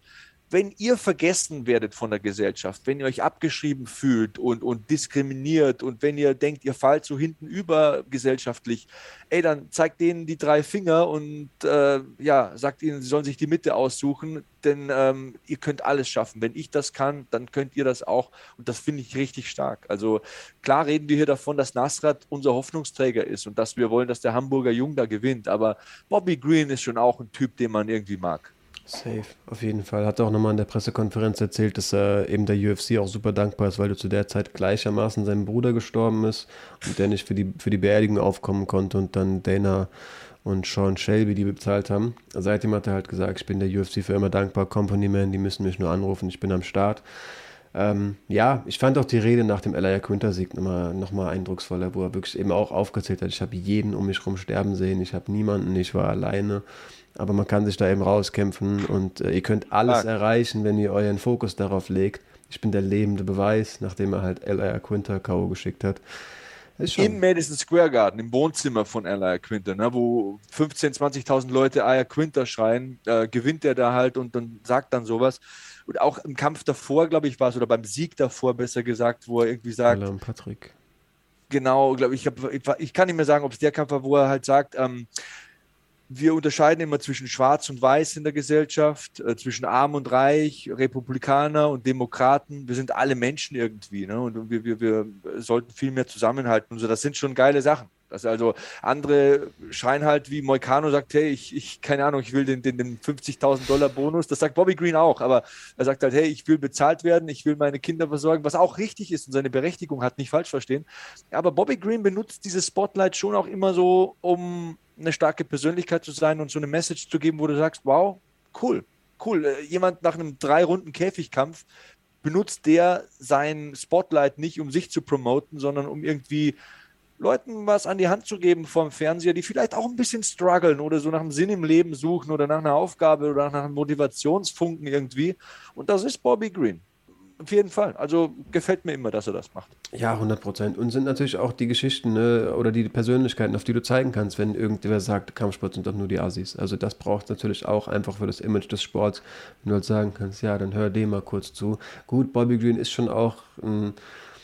wenn ihr vergessen werdet von der Gesellschaft, wenn ihr euch abgeschrieben fühlt und, und diskriminiert und wenn ihr denkt, ihr fallt so hinten über gesellschaftlich, ey, dann zeigt denen die drei Finger und äh, ja, sagt ihnen, sie sollen sich die Mitte aussuchen, denn ähm, ihr könnt alles schaffen. Wenn ich das kann, dann könnt ihr das auch und das finde ich richtig stark. Also klar reden wir hier davon, dass Nasrat unser Hoffnungsträger ist und dass wir wollen, dass der Hamburger Jung da gewinnt, aber Bobby Green ist schon auch ein Typ, den man irgendwie mag. Safe, auf jeden Fall. Hat auch nochmal in der Pressekonferenz erzählt, dass er eben der U F C auch super dankbar ist, weil du zu der Zeit gleichermaßen sein Bruder gestorben ist und der nicht für die, für die Beerdigung aufkommen konnte und dann Dana und Sean Shelby die bezahlt haben. Seitdem hat er halt gesagt, ich bin der U F C für immer dankbar, Company Man, die müssen mich nur anrufen, ich bin am Start. Ähm, ja, ich fand auch die Rede nach dem Al Iaquinta-Sieg nochmal noch mal eindrucksvoller, wo er wirklich eben auch aufgezählt hat, ich habe jeden um mich rum sterben sehen, ich habe niemanden, ich war alleine. Aber man kann sich da eben rauskämpfen und äh, ihr könnt alles Klar. erreichen, wenn ihr euren Fokus darauf legt. Ich bin der lebende Beweis, nachdem er halt Al Iaquinta K O geschickt hat. Ist schon Im Madison Square Garden, im Wohnzimmer von Al Iaquinta, ne, wo fünfzehntausend, zwanzigtausend Leute Al Iaquinta schreien, äh, gewinnt er da halt und dann sagt dann sowas. Und auch im Kampf davor, glaube ich, war es, oder beim Sieg davor, besser gesagt, wo er irgendwie sagt, Alan Patrick. genau, glaube ich, hab, ich, ich kann nicht mehr sagen, ob es der Kampf war, wo er halt sagt, ähm, wir unterscheiden immer zwischen Schwarz und Weiß in der Gesellschaft, äh, zwischen Arm und Reich, Republikaner und Demokraten. Wir sind alle Menschen irgendwie, ne? Und wir, wir, wir sollten viel mehr zusammenhalten und so. Das sind schon geile Sachen. Das also andere schreien halt, wie Moicano sagt, hey, ich, ich keine Ahnung, ich will den, den, den fünfzigtausend Dollar Bonus. Das sagt Bobby Green auch, aber er sagt halt, hey, ich will bezahlt werden, ich will meine Kinder versorgen, was auch richtig ist und seine Berechtigung hat, nicht falsch verstehen. Aber Bobby Green benutzt dieses Spotlight schon auch immer so, um eine starke Persönlichkeit zu sein und so eine Message zu geben, wo du sagst, wow, cool, cool. Jemand nach einem drei Runden Käfigkampf benutzt der sein Spotlight nicht, um sich zu promoten, sondern um irgendwie Leuten was an die Hand zu geben vom Fernseher, die vielleicht auch ein bisschen strugglen oder so nach einem Sinn im Leben suchen oder nach einer Aufgabe oder nach einem Motivationsfunken irgendwie. Und das ist Bobby Green. Auf jeden Fall. Also gefällt mir immer, dass er das macht. Ja, hundert Prozent. Und sind natürlich auch die Geschichten, ne, oder die Persönlichkeiten, auf die du zeigen kannst, wenn irgendwer sagt, Kampfsport sind doch nur die Assis. Also das braucht natürlich auch einfach für das Image des Sports, wenn du halt sagen kannst, ja, dann hör dem mal kurz zu. Gut, Bobby Green ist schon auch ein,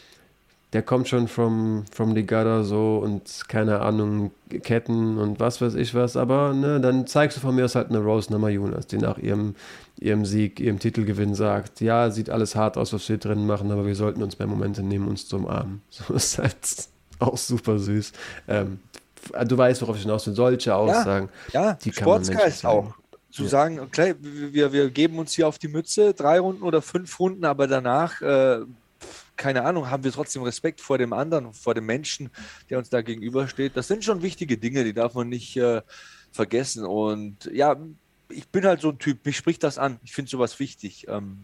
der kommt schon from, from the gutter so und keine Ahnung, Ketten und was weiß ich was, aber ne, dann zeigst du von mir aus halt eine Rose Namajunas, die nach ihrem, ihrem Sieg, ihrem Titelgewinn sagt, ja, sieht alles hart aus, was wir drin machen, aber wir sollten uns mehr Momente nehmen, uns zu umarmen. So ist halt auch super süß. Ähm, du weißt, worauf ich hinaus will, solche Aussagen. Ja, ja, die kann man Sportsgeist auch. Zu Ja. sagen, okay, wir, wir geben uns hier auf die Mütze, drei Runden oder fünf Runden, aber danach äh, keine Ahnung, haben wir trotzdem Respekt vor dem anderen, vor dem Menschen, der uns da gegenübersteht. Das sind schon wichtige Dinge, die darf man nicht äh, vergessen. Und ja, ich bin halt so ein Typ, mich spricht das an. Ich finde sowas wichtig. Ähm,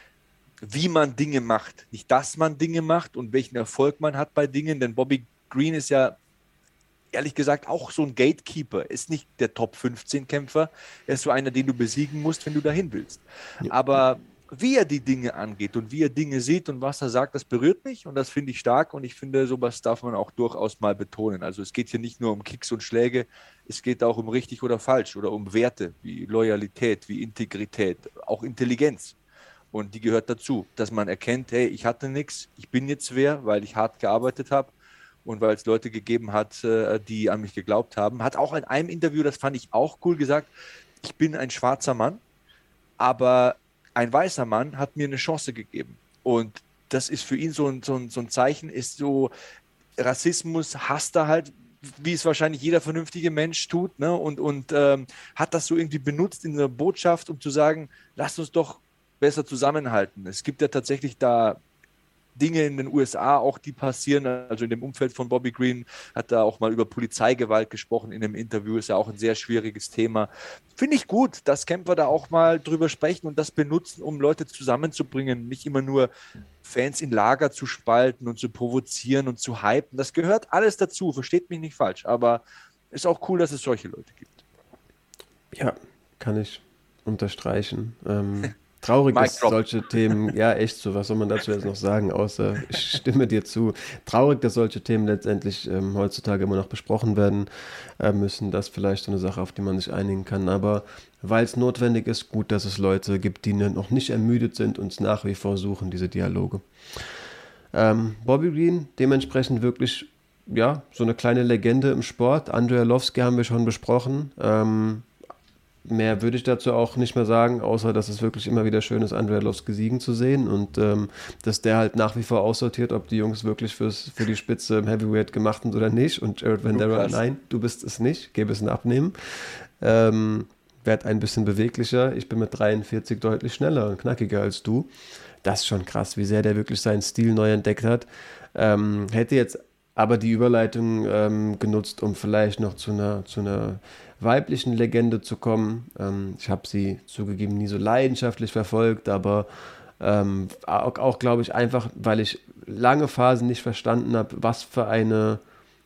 wie man Dinge macht. Nicht, dass man Dinge macht und welchen Erfolg man hat bei Dingen, denn Bobby Green ist ja ehrlich gesagt auch so ein Gatekeeper. Ist nicht der Top fünfzehn Kämpfer. Er ist so einer, den du besiegen musst, wenn du dahin willst. Ja. Aber wie er die Dinge angeht und wie er Dinge sieht und was er sagt, das berührt mich und das finde ich stark und ich finde, sowas darf man auch durchaus mal betonen. Also es geht hier nicht nur um Kicks und Schläge, es geht auch um richtig oder falsch oder um Werte wie Loyalität, wie Integrität, auch Intelligenz. Und die gehört dazu, dass man erkennt, hey, ich hatte nichts, ich bin jetzt wer, weil ich hart gearbeitet habe und weil es Leute gegeben hat, die an mich geglaubt haben. Hat auch in einem Interview, das fand ich auch cool, gesagt, ich bin ein schwarzer Mann, aber ein weißer Mann hat mir eine Chance gegeben. Und das ist für ihn so ein, so ein, so ein Zeichen, ist so, Rassismus hasst er halt, wie es wahrscheinlich jeder vernünftige Mensch tut, ne? Und, und ähm, hat das so irgendwie benutzt in der Botschaft, um zu sagen, lasst uns doch besser zusammenhalten. Es gibt ja tatsächlich da Dinge in den U S A auch, die passieren, also in dem Umfeld von Bobby Green hat er auch mal über Polizeigewalt gesprochen in einem Interview, ist ja auch ein sehr schwieriges Thema. Finde ich gut, dass Kämpfer da auch mal drüber sprechen und das benutzen, um Leute zusammenzubringen, nicht immer nur Fans in Lager zu spalten und zu provozieren und zu hypen. Das gehört alles dazu, versteht mich nicht falsch, aber ist auch cool, dass es solche Leute gibt. Ja, kann ich unterstreichen. Ähm, Traurig, Mic dass drop. solche Themen, ja echt so, was soll man dazu jetzt noch sagen, außer ich stimme dir zu. Traurig, dass solche Themen letztendlich ähm, heutzutage immer noch besprochen werden äh, müssen. Das ist vielleicht so eine Sache, auf die man sich einigen kann. Aber weil es notwendig ist, gut, dass es Leute gibt, die noch nicht ermüdet sind und es nach wie vor suchen, diese Dialoge. Ähm, Bobby Green, dementsprechend wirklich, ja, so eine kleine Legende im Sport. Andrei Arlovski haben wir schon besprochen. Ähm, Mehr würde ich dazu auch nicht mehr sagen, außer dass es wirklich immer wieder schön ist, Andrei Arlovski siegen zu sehen und ähm, dass der halt nach wie vor aussortiert, ob die Jungs wirklich fürs, für die Spitze im Heavyweight gemacht sind oder nicht. Und Jared Vanderaa, nein, du bist es nicht, gäbe es ein Abnehmen. Ähm, werd ein bisschen beweglicher. Ich bin mit dreiundvierzig deutlich schneller und knackiger als du. Das ist schon krass, wie sehr der wirklich seinen Stil neu entdeckt hat. Ähm, hätte jetzt aber die Überleitung ähm, genutzt, um vielleicht noch zu einer, zu einer weiblichen Legende zu kommen. Ähm, ich habe sie zugegeben nie so leidenschaftlich verfolgt, aber ähm, auch, auch glaube ich einfach, weil ich lange Phasen nicht verstanden habe, was für eine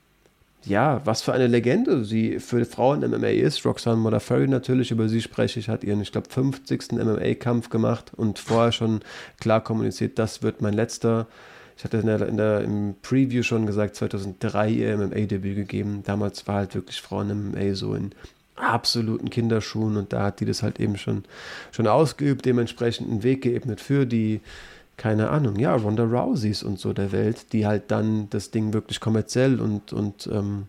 ja, was für eine Legende sie für Frauen im M M A ist. Roxanne Modafferi natürlich, über sie spreche ich, hat ihren, ich glaube, fünfzigsten M M A-Kampf gemacht und vorher schon klar kommuniziert, das wird mein letzter. Ich hatte in der, in der, im Preview schon gesagt, zweitausenddrei ihr M M A-Debüt gegeben. Damals war halt wirklich Frauen-M M A so in absoluten Kinderschuhen und da hat die das halt eben schon, schon ausgeübt, dementsprechend einen Weg geebnet für die, keine Ahnung, ja, Ronda Rouseys und so der Welt, die halt dann das Ding wirklich kommerziell und, und ähm,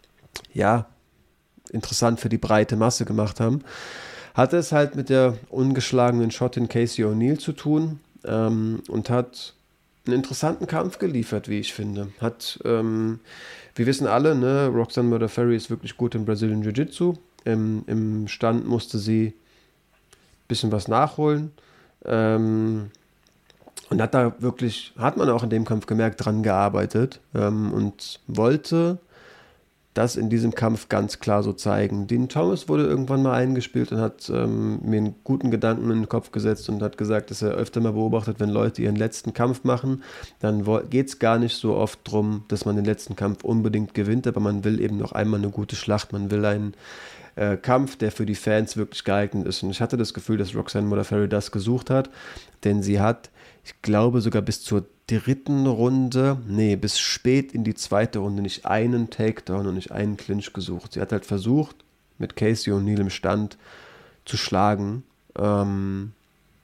ja, interessant für die breite Masse gemacht haben. Hatte es halt mit der ungeschlagenen Schottin Casey O'Neill zu tun ähm, und hat einen interessanten Kampf geliefert, wie ich finde. Hat, ähm, wir wissen alle, ne, Roxanne Modafferi ist wirklich gut im Brazilian Jiu-Jitsu. Im, Im Stand musste sie ein bisschen was nachholen. Ähm, und hat da wirklich, hat man auch in dem Kampf gemerkt, dran gearbeitet ähm, und wollte das in diesem Kampf ganz klar so zeigen. Dean Thomas wurde irgendwann mal eingespielt und hat ähm, mir einen guten Gedanken in den Kopf gesetzt und hat gesagt, dass er öfter mal beobachtet, wenn Leute ihren letzten Kampf machen, dann geht es gar nicht so oft darum, dass man den letzten Kampf unbedingt gewinnt, aber man will eben noch einmal eine gute Schlacht, man will einen äh, Kampf, der für die Fans wirklich geeignet ist. Und ich hatte das Gefühl, dass Roxanne Modafferi das gesucht hat, denn sie hat, ich glaube sogar bis zur dritten Runde, nee, bis spät in die zweite Runde nicht einen Takedown und nicht einen Clinch gesucht. Sie hat halt versucht, mit Casey O'Neill im Stand zu schlagen. Ähm,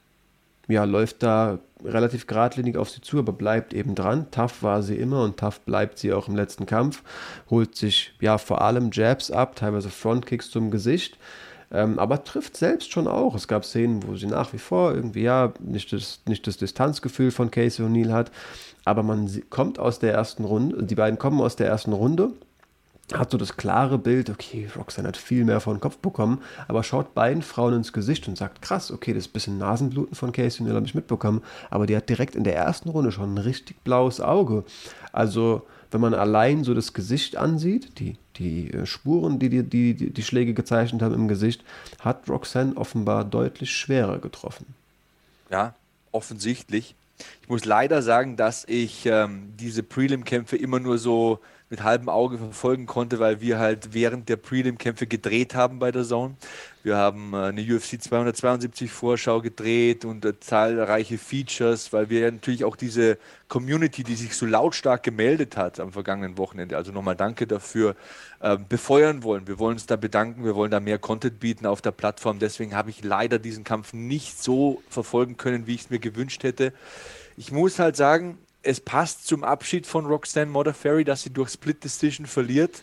ja, läuft da relativ geradlinig auf sie zu, aber bleibt eben dran. Tough war sie immer und tough bleibt sie auch im letzten Kampf. Holt sich ja vor allem Jabs ab, teilweise Frontkicks zum Gesicht. Ähm, aber trifft selbst schon auch. Es gab Szenen, wo sie nach wie vor irgendwie ja nicht das, nicht das Distanzgefühl von Casey O'Neill hat, aber man kommt aus der ersten Runde, die beiden kommen aus der ersten Runde, hat so das klare Bild, okay, Roxanne hat viel mehr vor den Kopf bekommen, aber schaut beiden Frauen ins Gesicht und sagt, krass, okay, das bisschen Nasenbluten von Casey O'Neill habe ich mitbekommen, aber die hat direkt in der ersten Runde schon ein richtig blaues Auge. Also wenn man allein so das Gesicht ansieht, die, die Spuren, die die, die die Schläge gezeichnet haben im Gesicht, hat Roxanne offenbar deutlich schwerer getroffen. Ja, offensichtlich. Ich muss leider sagen, dass ich ähm, diese Prelim-Kämpfe immer nur so mit halbem Auge verfolgen konnte, weil wir halt während der Prelim-Kämpfe gedreht haben bei der Zone. Wir haben äh, eine U F C zweihundertzweiundsiebzig Vorschau gedreht und äh, zahlreiche Features, weil wir ja natürlich auch diese Community, die sich so lautstark gemeldet hat am vergangenen Wochenende, also nochmal danke dafür, äh, befeuern wollen. Wir wollen uns da bedanken, wir wollen da mehr Content bieten auf der Plattform. Deswegen habe ich leider diesen Kampf nicht so verfolgen können, wie ich es mir gewünscht hätte. Ich muss halt sagen, es passt zum Abschied von Roxanne Modafferi, dass sie durch Split Decision verliert.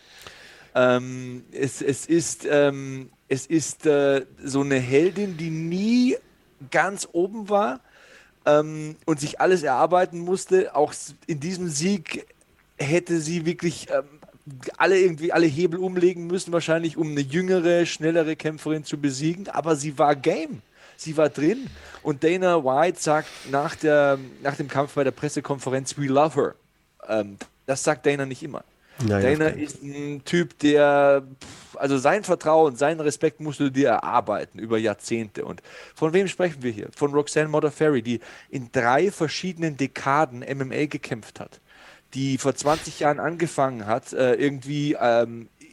Ähm, es, es ist, ähm, es ist äh, so eine Heldin, die nie ganz oben war ähm, und sich alles erarbeiten musste. Auch in diesem Sieg hätte sie wirklich ähm, alle irgendwie alle Hebel umlegen müssen, wahrscheinlich, um eine jüngere, schnellere Kämpferin zu besiegen. Aber sie war Game. Sie war drin und Dana White sagt nach, der, nach dem Kampf bei der Pressekonferenz, we love her. Ähm, das sagt Dana nicht immer. Nein, Dana ist ein Typ, der, also sein Vertrauen, seinen Respekt musst du dir erarbeiten über Jahrzehnte. Und von wem sprechen wir hier? Von Roxanne Modafferi, die in drei verschiedenen Dekaden M M A gekämpft hat, die vor zwanzig Jahren angefangen hat, äh, irgendwie ähm,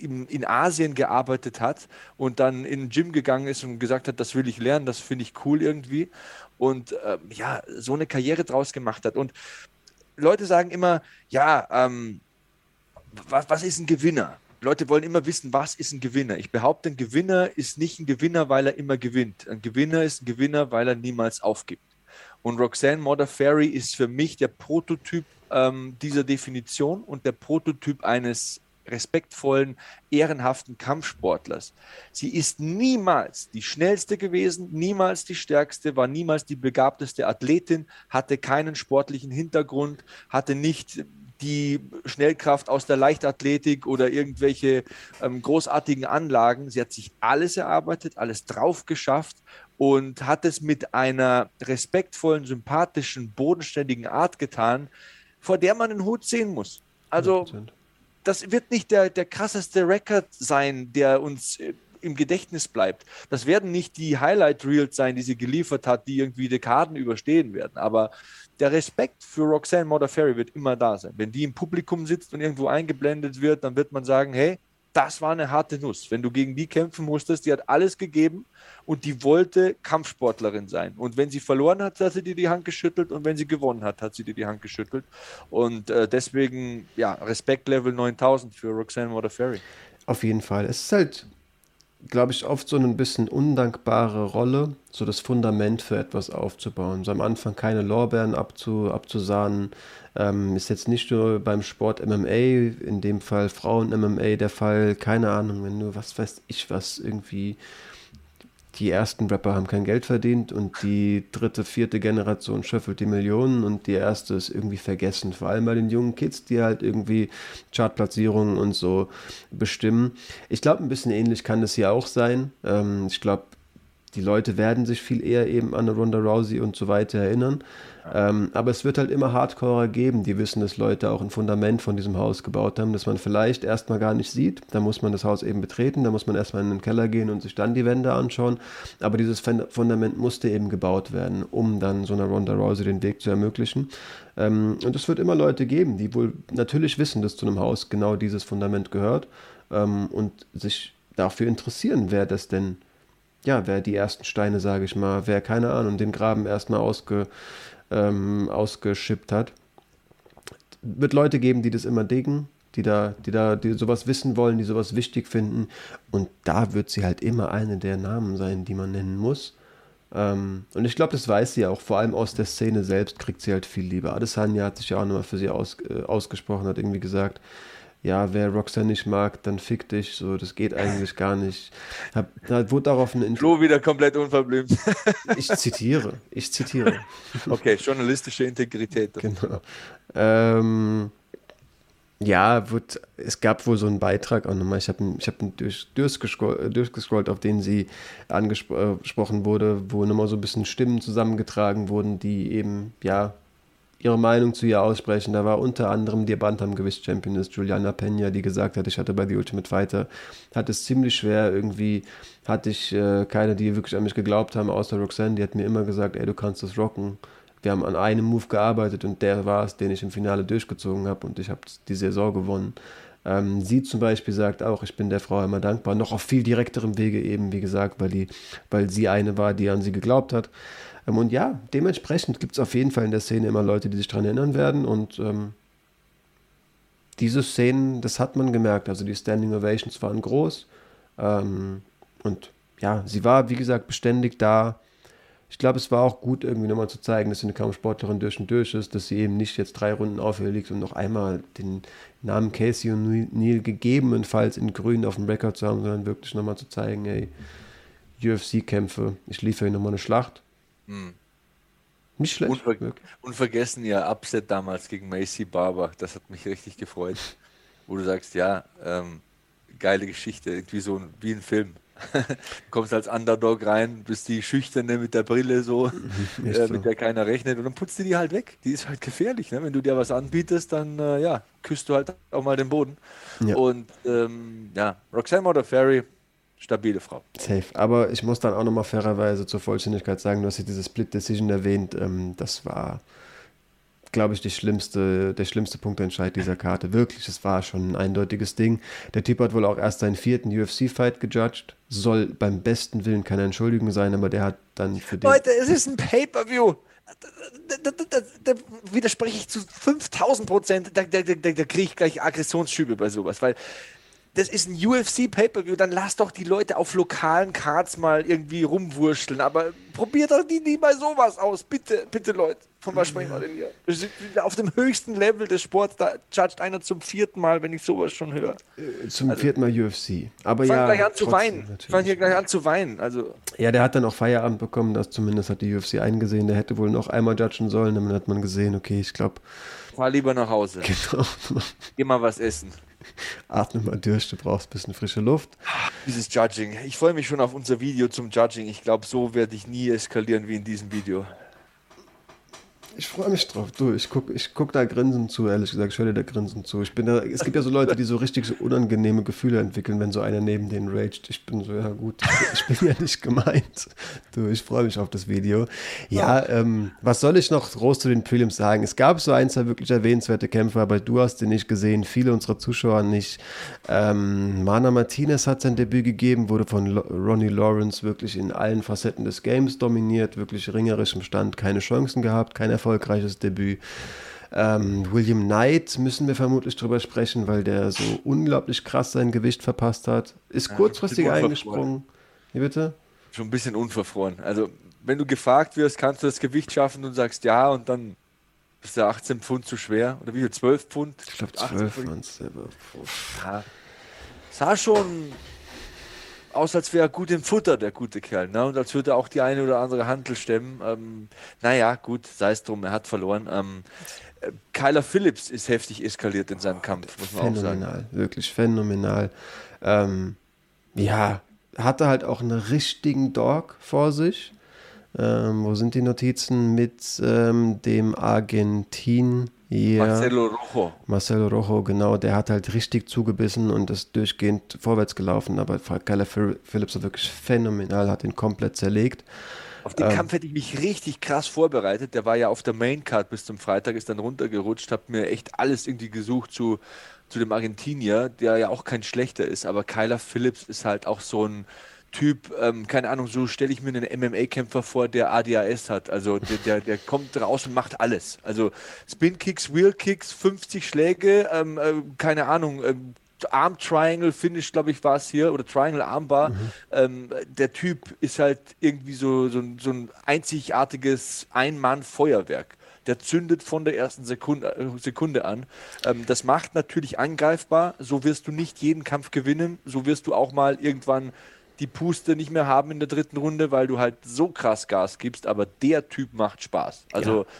in, in Asien gearbeitet hat und dann in den Gym gegangen ist und gesagt hat, das will ich lernen, das finde ich cool irgendwie. Und äh, ja, so eine Karriere draus gemacht hat. Und Leute sagen immer, ja, ähm, was, was ist ein Gewinner? Leute wollen immer wissen, was ist ein Gewinner? Ich behaupte, ein Gewinner ist nicht ein Gewinner, weil er immer gewinnt. Ein Gewinner ist ein Gewinner, weil er niemals aufgibt. Und Roxanne Modafferi ist für mich der Prototyp ähm, dieser Definition und der Prototyp eines respektvollen, ehrenhaften Kampfsportlers. Sie ist niemals die schnellste gewesen, niemals die stärkste, war niemals die begabteste Athletin, hatte keinen sportlichen Hintergrund, hatte nicht die Schnellkraft aus der Leichtathletik oder irgendwelche ähm, großartigen Anlagen. Sie hat sich alles erarbeitet, alles drauf geschafft und hat es mit einer respektvollen, sympathischen, bodenständigen Art getan, vor der man den Hut sehen muss. Also hundert Prozent. Das wird nicht der, der krasseste Rekord sein, der uns im Gedächtnis bleibt. Das werden nicht die Highlight-Reels sein, die sie geliefert hat, die irgendwie Dekaden überstehen werden. Aber der Respekt für Roxanne Modafferi wird immer da sein. Wenn die im Publikum sitzt und irgendwo eingeblendet wird, dann wird man sagen, hey, das war eine harte Nuss. Wenn du gegen die kämpfen musstest, die hat alles gegeben und die wollte Kampfsportlerin sein. Und wenn sie verloren hat, hat sie dir die Hand geschüttelt und wenn sie gewonnen hat, hat sie dir die Hand geschüttelt. Und äh, deswegen, ja, Respekt-Level neuntausend für Roxanne Modafferi. Auf jeden Fall. Es ist halt, glaube ich, oft so eine bisschen undankbare Rolle, so das Fundament für etwas aufzubauen. So am Anfang keine Lorbeeren abzu, abzusahnen. Ähm, ist jetzt nicht nur beim Sport M M A, in dem Fall Frauen-M M A der Fall, keine Ahnung, wenn du, was weiß ich was, irgendwie die ersten Rapper haben kein Geld verdient und die dritte, vierte Generation schöffelt die Millionen und die erste ist irgendwie vergessen. Vor allem bei den jungen Kids, die halt irgendwie Chartplatzierungen und so bestimmen. Ich glaube, ein bisschen ähnlich kann das hier auch sein. Ähm, ich glaube, die Leute werden sich viel eher eben an eine Ronda Rousey und so weiter erinnern. Ähm, aber es wird halt immer Hardcorer geben, die wissen, dass Leute auch ein Fundament von diesem Haus gebaut haben, das man vielleicht erstmal gar nicht sieht. Da muss man das Haus eben betreten, da muss man erstmal in den Keller gehen und sich dann die Wände anschauen. Aber dieses Fundament musste eben gebaut werden, um dann so einer Ronda Rousey den Weg zu ermöglichen. Ähm, und es wird immer Leute geben, die wohl natürlich wissen, dass zu einem Haus genau dieses Fundament gehört ähm, und sich dafür interessieren, wer das denn, ja, wer die ersten Steine, sage ich mal, wer, keine Ahnung, den Graben erstmal ausge Ähm, ausgeschippt hat. Wird Leute geben, die das immer diggen, die da, die da, die sowas wissen wollen, die sowas wichtig finden. Und da wird sie halt immer eine der Namen sein, die man nennen muss. Ähm, und ich glaube, das weiß sie auch. Vor allem aus der Szene selbst kriegt sie halt viel Liebe. Adesanya hat sich ja auch nochmal für sie aus, äh, ausgesprochen, hat irgendwie gesagt, ja, wer Roxanne nicht mag, dann fick dich. So, das geht eigentlich gar nicht. Hab, da wurde darauf eine Flo wieder komplett unverblümt. Ich zitiere, ich zitiere. Okay, journalistische Integrität. Genau. Ähm, ja, wird, es gab wohl so einen Beitrag auch nochmal. Ich habe ich hab durch, durchgescrollt, durchgescrollt, auf den sie angesprochen wurde, wo nochmal so ein bisschen Stimmen zusammengetragen wurden, die eben, ja, ihre Meinung zu ihr aussprechen. Da war unter anderem die Bantamgewicht-Championess Juliana Pena, die gesagt hat, ich hatte bei The Ultimate Fighter, hatte es ziemlich schwer, irgendwie hatte ich äh, keine, die wirklich an mich geglaubt haben, außer Roxanne, die hat mir immer gesagt, ey, du kannst das rocken. Wir haben an einem Move gearbeitet und der war es, den ich im Finale durchgezogen habe und ich habe die Saison gewonnen. Ähm, sie zum Beispiel sagt auch, ich bin der Frau immer dankbar, noch auf viel direkterem Wege eben, wie gesagt, weil, die, weil sie eine war, die an sie geglaubt hat. Ähm, und ja, dementsprechend gibt es auf jeden Fall in der Szene immer Leute, die sich daran erinnern werden und ähm, diese Szenen, das hat man gemerkt, also die Standing Ovations waren groß ähm, und ja, sie war, wie gesagt, beständig da. Ich glaube, es war auch gut, irgendwie nochmal zu zeigen, dass sie eine Kampfsportlerin durch und durch ist, dass sie eben nicht jetzt drei Runden auf ihr liegt und noch einmal den Namen Casey O'Neill gegebenenfalls in grün auf dem Rekord zu haben, sondern wirklich nochmal zu zeigen, ey, U F C-Kämpfe, ich liefere hier nochmal eine Schlacht. Hm. Nicht schlecht. Unver- unvergessen ihr Upset damals gegen Macy Barber, das hat mich richtig gefreut. Wo du sagst, ja, ähm, geile Geschichte, irgendwie so wie ein Film. Du kommst als Underdog rein, bist die Schüchterne mit der Brille so, äh, so, mit der keiner rechnet und dann putzt du die halt weg. Die ist halt gefährlich, ne? Wenn du dir was anbietest, dann äh, ja, küsst du halt auch mal den Boden. Ja. Und ähm, ja, Roxanne Modafferi, stabile Frau. Safe, aber ich muss dann auch nochmal fairerweise zur Vollständigkeit sagen, du hast ja diese Split Decision erwähnt, ähm, das war glaube ich, die schlimmste, der schlimmste Punktentscheid dieser Karte. Wirklich, es war schon ein eindeutiges Ding. Der Typ hat wohl auch erst seinen vierten U F C-Fight gejudged. Soll beim besten Willen keine Entschuldigung sein, aber der hat dann für den... Leute, es ist ein Pay-Per-View. Da, da, da, da widerspreche ich zu fünftausend Prozent. Da, da, da, da kriege ich gleich Aggressionsschübe bei sowas, weil das ist ein U F C-Pay-Per-View, dann lass doch die Leute auf lokalen Cards mal irgendwie rumwurschteln, aber probiert doch die nie bei sowas aus, bitte, bitte Leute, von was sprechen wir denn hier? Wir sind auf dem höchsten Level des Sports, da judgt einer zum vierten Mal, wenn ich sowas schon höre. Zum also, vierten Mal U F C. Aber fang ja, gleich an zu weinen, ich fang hier gleich an zu weinen. Also. Ja, der hat dann auch Feierabend bekommen, das zumindest hat die U F C eingesehen, der hätte wohl noch einmal judgen sollen, dann hat man gesehen, okay, ich glaube... Fahr lieber nach Hause. Genau. Geh mal was essen. Atme mal durch, du brauchst ein bisschen frische Luft. Dieses Judging. Ich freue mich schon auf unser Video zum Judging. Ich glaube, so werde ich nie eskalieren wie in diesem Video. Ich freue mich drauf. Du, ich gucke ich guck da grinsend zu, ehrlich gesagt. Ich höre dir da grinsend zu. Ich bin da, es gibt ja so Leute, die so richtig so unangenehme Gefühle entwickeln, wenn so einer neben denen raged. Ich bin so, ja gut, ich bin ja nicht gemeint. Du, ich freue mich auf das Video. Ja, ähm, was soll ich noch groß zu den Prelims sagen? Es gab so ein, zwei wirklich erwähnenswerte Kämpfe, aber du hast den nicht gesehen, viele unserer Zuschauer nicht. Ähm, Mana Martinez hat sein Debüt gegeben, wurde von Lo- Ronnie Lawrence wirklich in allen Facetten des Games dominiert, wirklich ringerisch im Stand, keine Chancen gehabt, kein erfolgreiches Debüt. Ähm, William Knight müssen wir vermutlich drüber sprechen, weil der so unglaublich krass sein Gewicht verpasst hat. Ist ja, kurzfristig eingesprungen. Wie bitte? Schon ein bisschen unverfroren. Also, wenn du gefragt wirst, kannst du das Gewicht schaffen und sagst ja und dann bist du achtzehn Pfund zu schwer. Oder wie viel? zwölf Pfund? Ich glaube zwölf Pfund. Ja. Sah schon aus, als wäre er gut im Futter, der gute Kerl. Ne? Und als würde er auch die eine oder andere Hantel stemmen. Ähm, naja, gut, sei es drum, er hat verloren. Ähm, äh, Kyler Phillips ist heftig eskaliert in seinem Kampf, muss man phänomenal, auch sagen. Wirklich phänomenal. Ähm, ja, hatte halt auch einen richtigen Dog vor sich. Ähm, wo sind die Notizen? Mit ähm, dem Argentinier. Marcelo Rojo. Marcelo Rojo, genau. Der hat halt richtig zugebissen und ist durchgehend vorwärts gelaufen. Aber Kyler Phillips war wirklich phänomenal, hat ihn komplett zerlegt. Auf den ähm, Kampf hätte ich mich richtig krass vorbereitet. Der war ja auf der Maincard bis zum Freitag, ist dann runtergerutscht, habe mir echt alles irgendwie gesucht zu, zu dem Argentinier, der ja auch kein schlechter ist. Aber Kyler Phillips ist halt auch so ein Typ, ähm, keine Ahnung, so stelle ich mir einen M M A-Kämpfer vor, der A D H S hat. Also der, der, der kommt raus und macht alles. Also Spin-Kicks, Wheel-Kicks, fünfzig Schläge, ähm, äh, keine Ahnung, ähm, Arm-Triangle, Finish, glaube ich, war es hier, oder Triangle-Armbar. Mhm. Ähm, der Typ ist halt irgendwie so, so, so ein einzigartiges Ein-Mann-Feuerwerk. Der zündet von der ersten Sekunde, äh, Sekunde an. Ähm, das macht natürlich angreifbar. So wirst du nicht jeden Kampf gewinnen. So wirst du auch mal irgendwann die Puste nicht mehr haben in der dritten Runde, weil du halt so krass Gas gibst, aber der Typ macht Spaß. Also ja.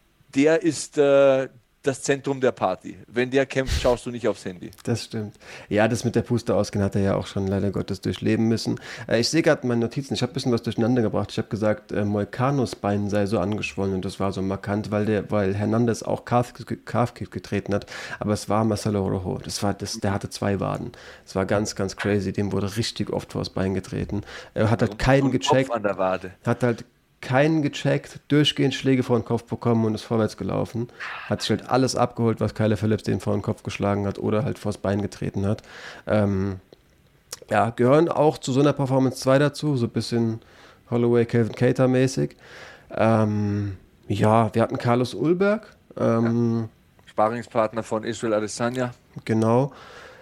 Der ist äh, das Zentrum der Party. Wenn der kämpft, schaust du nicht aufs Handy. Das stimmt. Ja, das mit der Puste ausgehen hat er ja auch schon leider Gottes durchleben müssen. Äh, ich sehe gerade meine Notizen, ich habe ein bisschen was durcheinander gebracht. Ich habe gesagt, äh, Moicanos Bein sei so angeschwollen und das war so markant, weil der, weil Hernandez auch Calf-Kick getreten hat, aber es war Marcelo Rojo. Das war, das, der hatte zwei Waden. Das war ganz, ganz crazy. Dem wurde richtig oft vors Bein getreten. Er hat halt keinen gecheckt. An der Wade. Hat halt keinen gecheckt, durchgehend Schläge vor den Kopf bekommen und ist vorwärts gelaufen. Hat sich halt alles abgeholt, was Kyler Phillips dem vor den Kopf geschlagen hat oder halt vors Bein getreten hat. Ähm, ja, gehören auch zu so einer Performance zwei dazu, so ein bisschen Holloway, Calvin Kattar mäßig. Ähm, ja, wir hatten Carlos Ulberg. Ähm, ja. Sparringspartner von Israel Adesanya. Genau.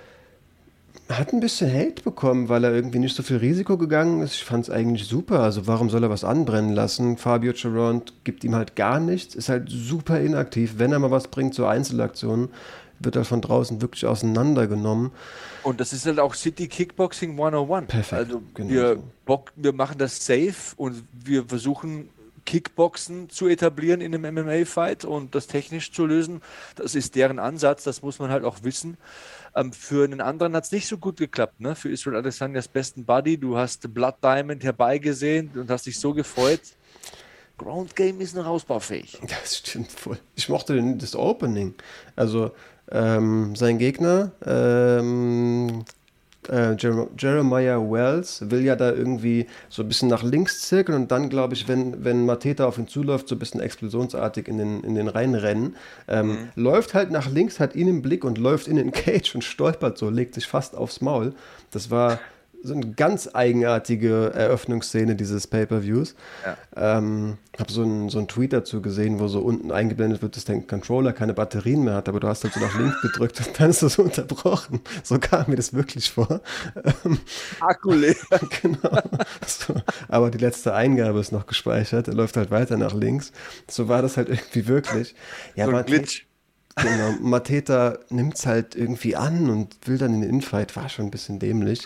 Hat ein bisschen Hate bekommen, weil er irgendwie nicht so viel Risiko gegangen ist. Ich fand es eigentlich super. Also warum soll er was anbrennen lassen? Fabio Cherant gibt ihm halt gar nichts. Ist halt super inaktiv. Wenn er mal was bringt, so Einzelaktionen, wird er von draußen wirklich auseinandergenommen. Und das ist halt auch City Kickboxing hundertundeins. Perfekt. Also genau wir, so. Bock, wir machen das safe und wir versuchen Kickboxen zu etablieren in einem M M A-Fight und das technisch zu lösen. Das ist deren Ansatz, das muss man halt auch wissen. Ähm, für einen anderen hat es nicht so gut geklappt, ne? Für Israel Adesanyas besten Buddy. Du hast Blood Diamond herbeigesehen und hast dich so gefreut. Ground Game ist noch ausbaufähig. Das stimmt voll. Ich mochte den, das Opening. Also ähm, sein Gegner, ähm, äh, Jer- Jeremiah Wells will ja da irgendwie so ein bisschen nach links zirkeln und dann, glaube ich, wenn, wenn Mateta auf ihn zuläuft, so ein bisschen explosionsartig in den, in den Reihen rennen. Ähm, mhm. Läuft halt nach links, hat ihn im Blick und läuft in den Cage und stolpert so, legt sich fast aufs Maul. Das war so eine ganz eigenartige Eröffnungsszene dieses Pay-Per-Views. Ja. Ähm, habe so einen so einen Tweet dazu gesehen, wo so unten eingeblendet wird, dass der Controller keine Batterien mehr hat, aber du hast halt so nach links gedrückt und dann ist das unterbrochen. So kam mir das wirklich vor. Akku leer. Genau. So. Aber die letzte Eingabe ist noch gespeichert, er läuft halt weiter nach links. So war das halt irgendwie wirklich. Ja, so ein Glitch. Genau, Mateta nimmt es halt irgendwie an und will dann in den Infight, war schon ein bisschen dämlich.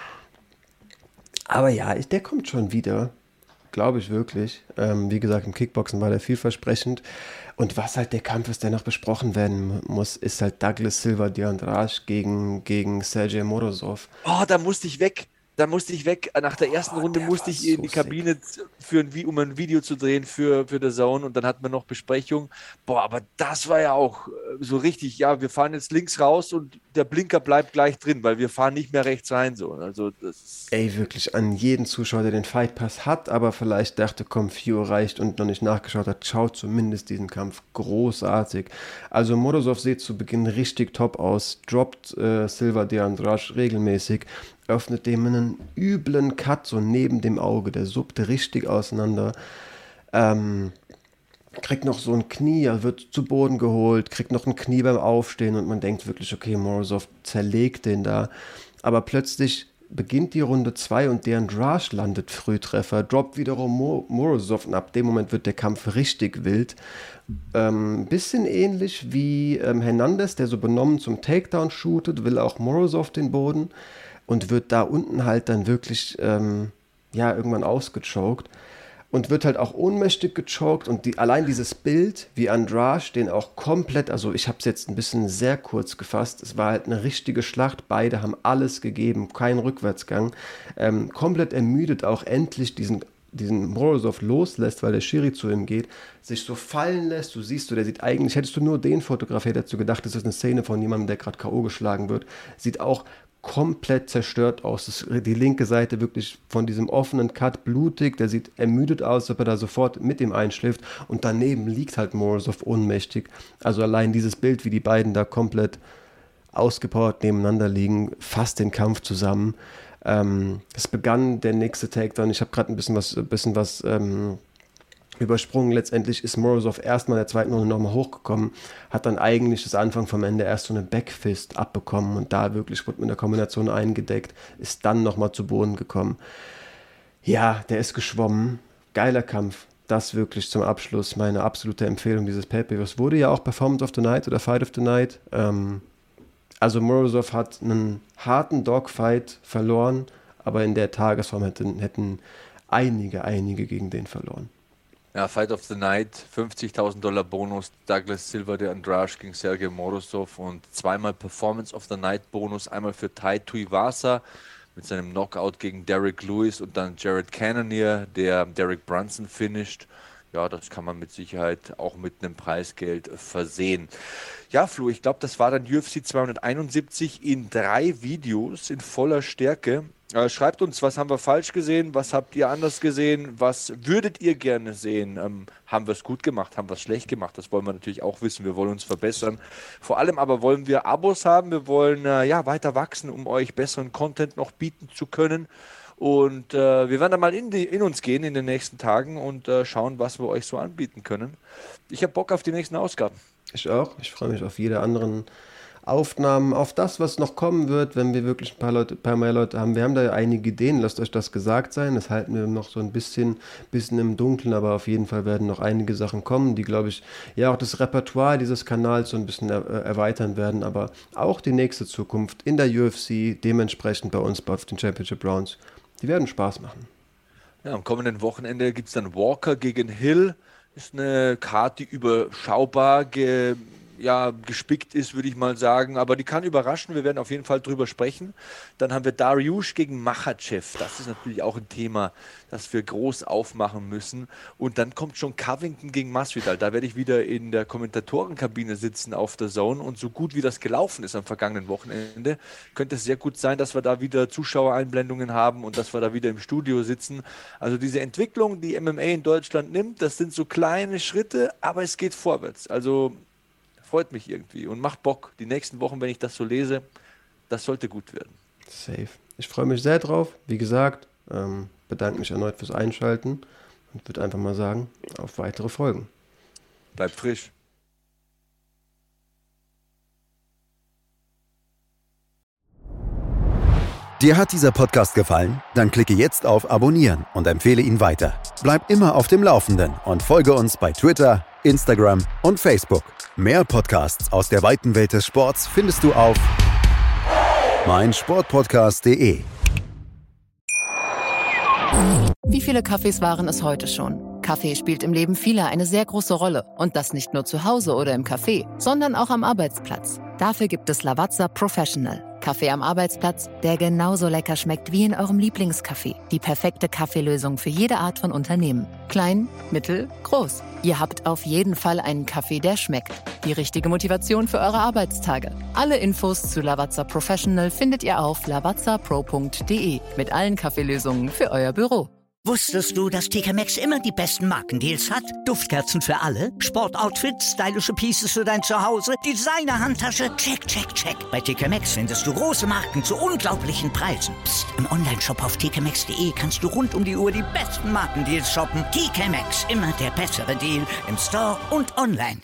Aber ja, ich, der kommt schon wieder, glaube ich wirklich. Ähm, wie gesagt, im Kickboxen war der vielversprechend. Und was halt der Kampf ist, der noch besprochen werden muss, ist halt Douglas Silva de Andrade gegen, gegen Sergey Morozov. Oh, da musste ich weg. Da musste ich weg. Nach der ersten oh, Runde musste ich in so die Kabine, für ein, um ein Video zu drehen für, für The Zone und dann hatten wir noch Besprechung. Boah, aber das war ja auch so richtig, ja, wir fahren jetzt links raus und der Blinker bleibt gleich drin, weil wir fahren nicht mehr rechts rein. So. Also das ist Ey, wirklich an jeden Zuschauer, der den Fight Pass hat, aber vielleicht dachte, komm, vier Uhr reicht und noch nicht nachgeschaut hat, schaut zumindest diesen Kampf großartig. Also Morozov sieht zu Beginn richtig top aus, droppt äh, Silva de Andrade regelmäßig, öffnet dem einen üblen Cut so neben dem Auge, der suppte richtig auseinander, ähm, kriegt noch so ein Knie, er wird zu Boden geholt, kriegt noch ein Knie beim Aufstehen und man denkt wirklich, okay, Morozov zerlegt den da, aber plötzlich beginnt die Runde zwei und der Andrade landet Frühtreffer, droppt wiederum Mo- Morozov und ab dem Moment wird der Kampf richtig wild. Ähm, bisschen ähnlich wie ähm, Hernandez, der so benommen zum Takedown shootet, will auch Morozov den Boden und wird da unten halt dann wirklich ähm, ja, irgendwann ausgechoked und wird halt auch ohnmächtig gechoked und die, allein dieses Bild, wie Andrade den auch komplett, also ich habe es jetzt ein bisschen sehr kurz gefasst, es war halt eine richtige Schlacht, beide haben alles gegeben, kein Rückwärtsgang, ähm, komplett ermüdet auch endlich diesen diesen Morozov loslässt, weil der Schiri zu ihm geht, sich so fallen lässt, du siehst, du, der sieht eigentlich, hättest du nur den fotografiert, hättest du gedacht, das ist eine Szene von jemandem, der gerade K O geschlagen wird, sieht auch komplett zerstört aus. Das, die linke Seite wirklich von diesem offenen Cut blutig, der sieht ermüdet aus, als ob er da sofort mit ihm einschläft und daneben liegt halt Morozov ohnmächtig. Also allein dieses Bild, wie die beiden da komplett ausgepowert nebeneinander liegen, fasst den Kampf zusammen. Ähm, es begann der nächste Takedown. Ich habe gerade ein bisschen was, ein bisschen was ähm, übersprungen. Letztendlich ist Morozov erstmal in der zweiten Runde nochmal hochgekommen, hat dann eigentlich das Anfang vom Ende erst so eine Backfist abbekommen und da wirklich wurde mit der Kombination eingedeckt, ist dann nochmal zu Boden gekommen. Ja, der ist geschwommen. Geiler Kampf. Das wirklich zum Abschluss meine absolute Empfehlung dieses Pay-Per-Views. Wurde ja auch Performance of the Night oder Fight of the Night. Ähm, Also Morozov hat einen harten Dogfight verloren, aber in der Tagesform hätten, hätten einige, einige gegen den verloren. Ja, Fight of the Night, fünfzigtausend Dollar Bonus, Douglas Silva de Andrade gegen Sergey Morozov und zweimal Performance of the Night Bonus, einmal für Tai Tuivasa mit seinem Knockout gegen Derek Lewis und dann Jared Cannonier, der Derek Brunson finisht. Ja, das kann man mit Sicherheit auch mit einem Preisgeld versehen. Ja, Flo, ich glaube, das war dann U F C zweihunderteinundsiebzig in drei Videos in voller Stärke. Äh, schreibt uns, was haben wir falsch gesehen, was habt ihr anders gesehen, was würdet ihr gerne sehen? Ähm, haben wir es gut gemacht, haben wir es schlecht gemacht? Das wollen wir natürlich auch wissen, wir wollen uns verbessern. Vor allem aber wollen wir Abos haben, wir wollen äh, ja, weiter wachsen, um euch besseren Content noch bieten zu können. Und äh, wir werden dann mal in, die, in uns gehen in den nächsten Tagen und äh, schauen, was wir euch so anbieten können. Ich habe Bock auf die nächsten Ausgaben. Ich auch. Ich freue mich auf jede anderen Aufnahmen, auf das, was noch kommen wird, wenn wir wirklich ein paar, Leute, ein paar mehr Leute haben. Wir haben da ja einige Ideen, lasst euch das gesagt sein. Das halten wir noch so ein bisschen, bisschen im Dunkeln, aber auf jeden Fall werden noch einige Sachen kommen, die, glaube ich, ja auch das Repertoire dieses Kanals so ein bisschen er, äh, erweitern werden, aber auch die nächste Zukunft in der U F C, dementsprechend bei uns auf den Championship Rounds. Die werden Spaß machen. Ja, am kommenden Wochenende gibt es dann Walker gegen Hill. Ist eine Karte, die überschaubar ge- ja, gespickt ist, würde ich mal sagen. Aber die kann überraschen. Wir werden auf jeden Fall drüber sprechen. Dann haben wir Dariush gegen Makhachev. Das ist natürlich auch ein Thema, das wir groß aufmachen müssen. Und dann kommt schon Covington gegen Masvidal. Da werde ich wieder in der Kommentatorenkabine sitzen auf der Zone. Und so gut wie das gelaufen ist am vergangenen Wochenende, könnte es sehr gut sein, dass wir da wieder Zuschauereinblendungen haben und dass wir da wieder im Studio sitzen. Also diese Entwicklung, die M M A in Deutschland nimmt, das sind so kleine Schritte, aber es geht vorwärts. Also freut mich irgendwie und macht Bock. Die nächsten Wochen, wenn ich das so lese, das sollte gut werden. Safe. Ich freue mich sehr drauf. Wie gesagt, ähm, bedanke mich erneut fürs Einschalten und würde einfach mal sagen, auf weitere Folgen. Bleibt frisch. Dir hat dieser Podcast gefallen? Dann klicke jetzt auf Abonnieren und empfehle ihn weiter. Bleib immer auf dem Laufenden und folge uns bei Twitter, Instagram und Facebook. Mehr Podcasts aus der weiten Welt des Sports findest du auf meinsportpodcast punkt de. Wie viele Kaffees waren es heute schon? Kaffee spielt im Leben vieler eine sehr große Rolle. Und das nicht nur zu Hause oder im Café, sondern auch am Arbeitsplatz. Dafür gibt es Lavazza Professional. Kaffee am Arbeitsplatz, der genauso lecker schmeckt wie in eurem Lieblingscafé. Die perfekte Kaffeelösung für jede Art von Unternehmen. Klein, mittel, groß. Ihr habt auf jeden Fall einen Kaffee, der schmeckt. Die richtige Motivation für eure Arbeitstage. Alle Infos zu Lavazza Professional findet ihr auf lavazza pro punkt de mit allen Kaffeelösungen für euer Büro. Wusstest du, dass T K Maxx immer die besten Markendeals hat? Duftkerzen für alle, Sportoutfits, stylische Pieces für dein Zuhause, Designer-Handtasche, check, check, check. Bei T K Maxx findest du große Marken zu unglaublichen Preisen. Psst. Im Onlineshop auf t k maxx punkt de kannst du rund um die Uhr die besten Markendeals shoppen. T K Maxx, immer der bessere Deal im Store und online.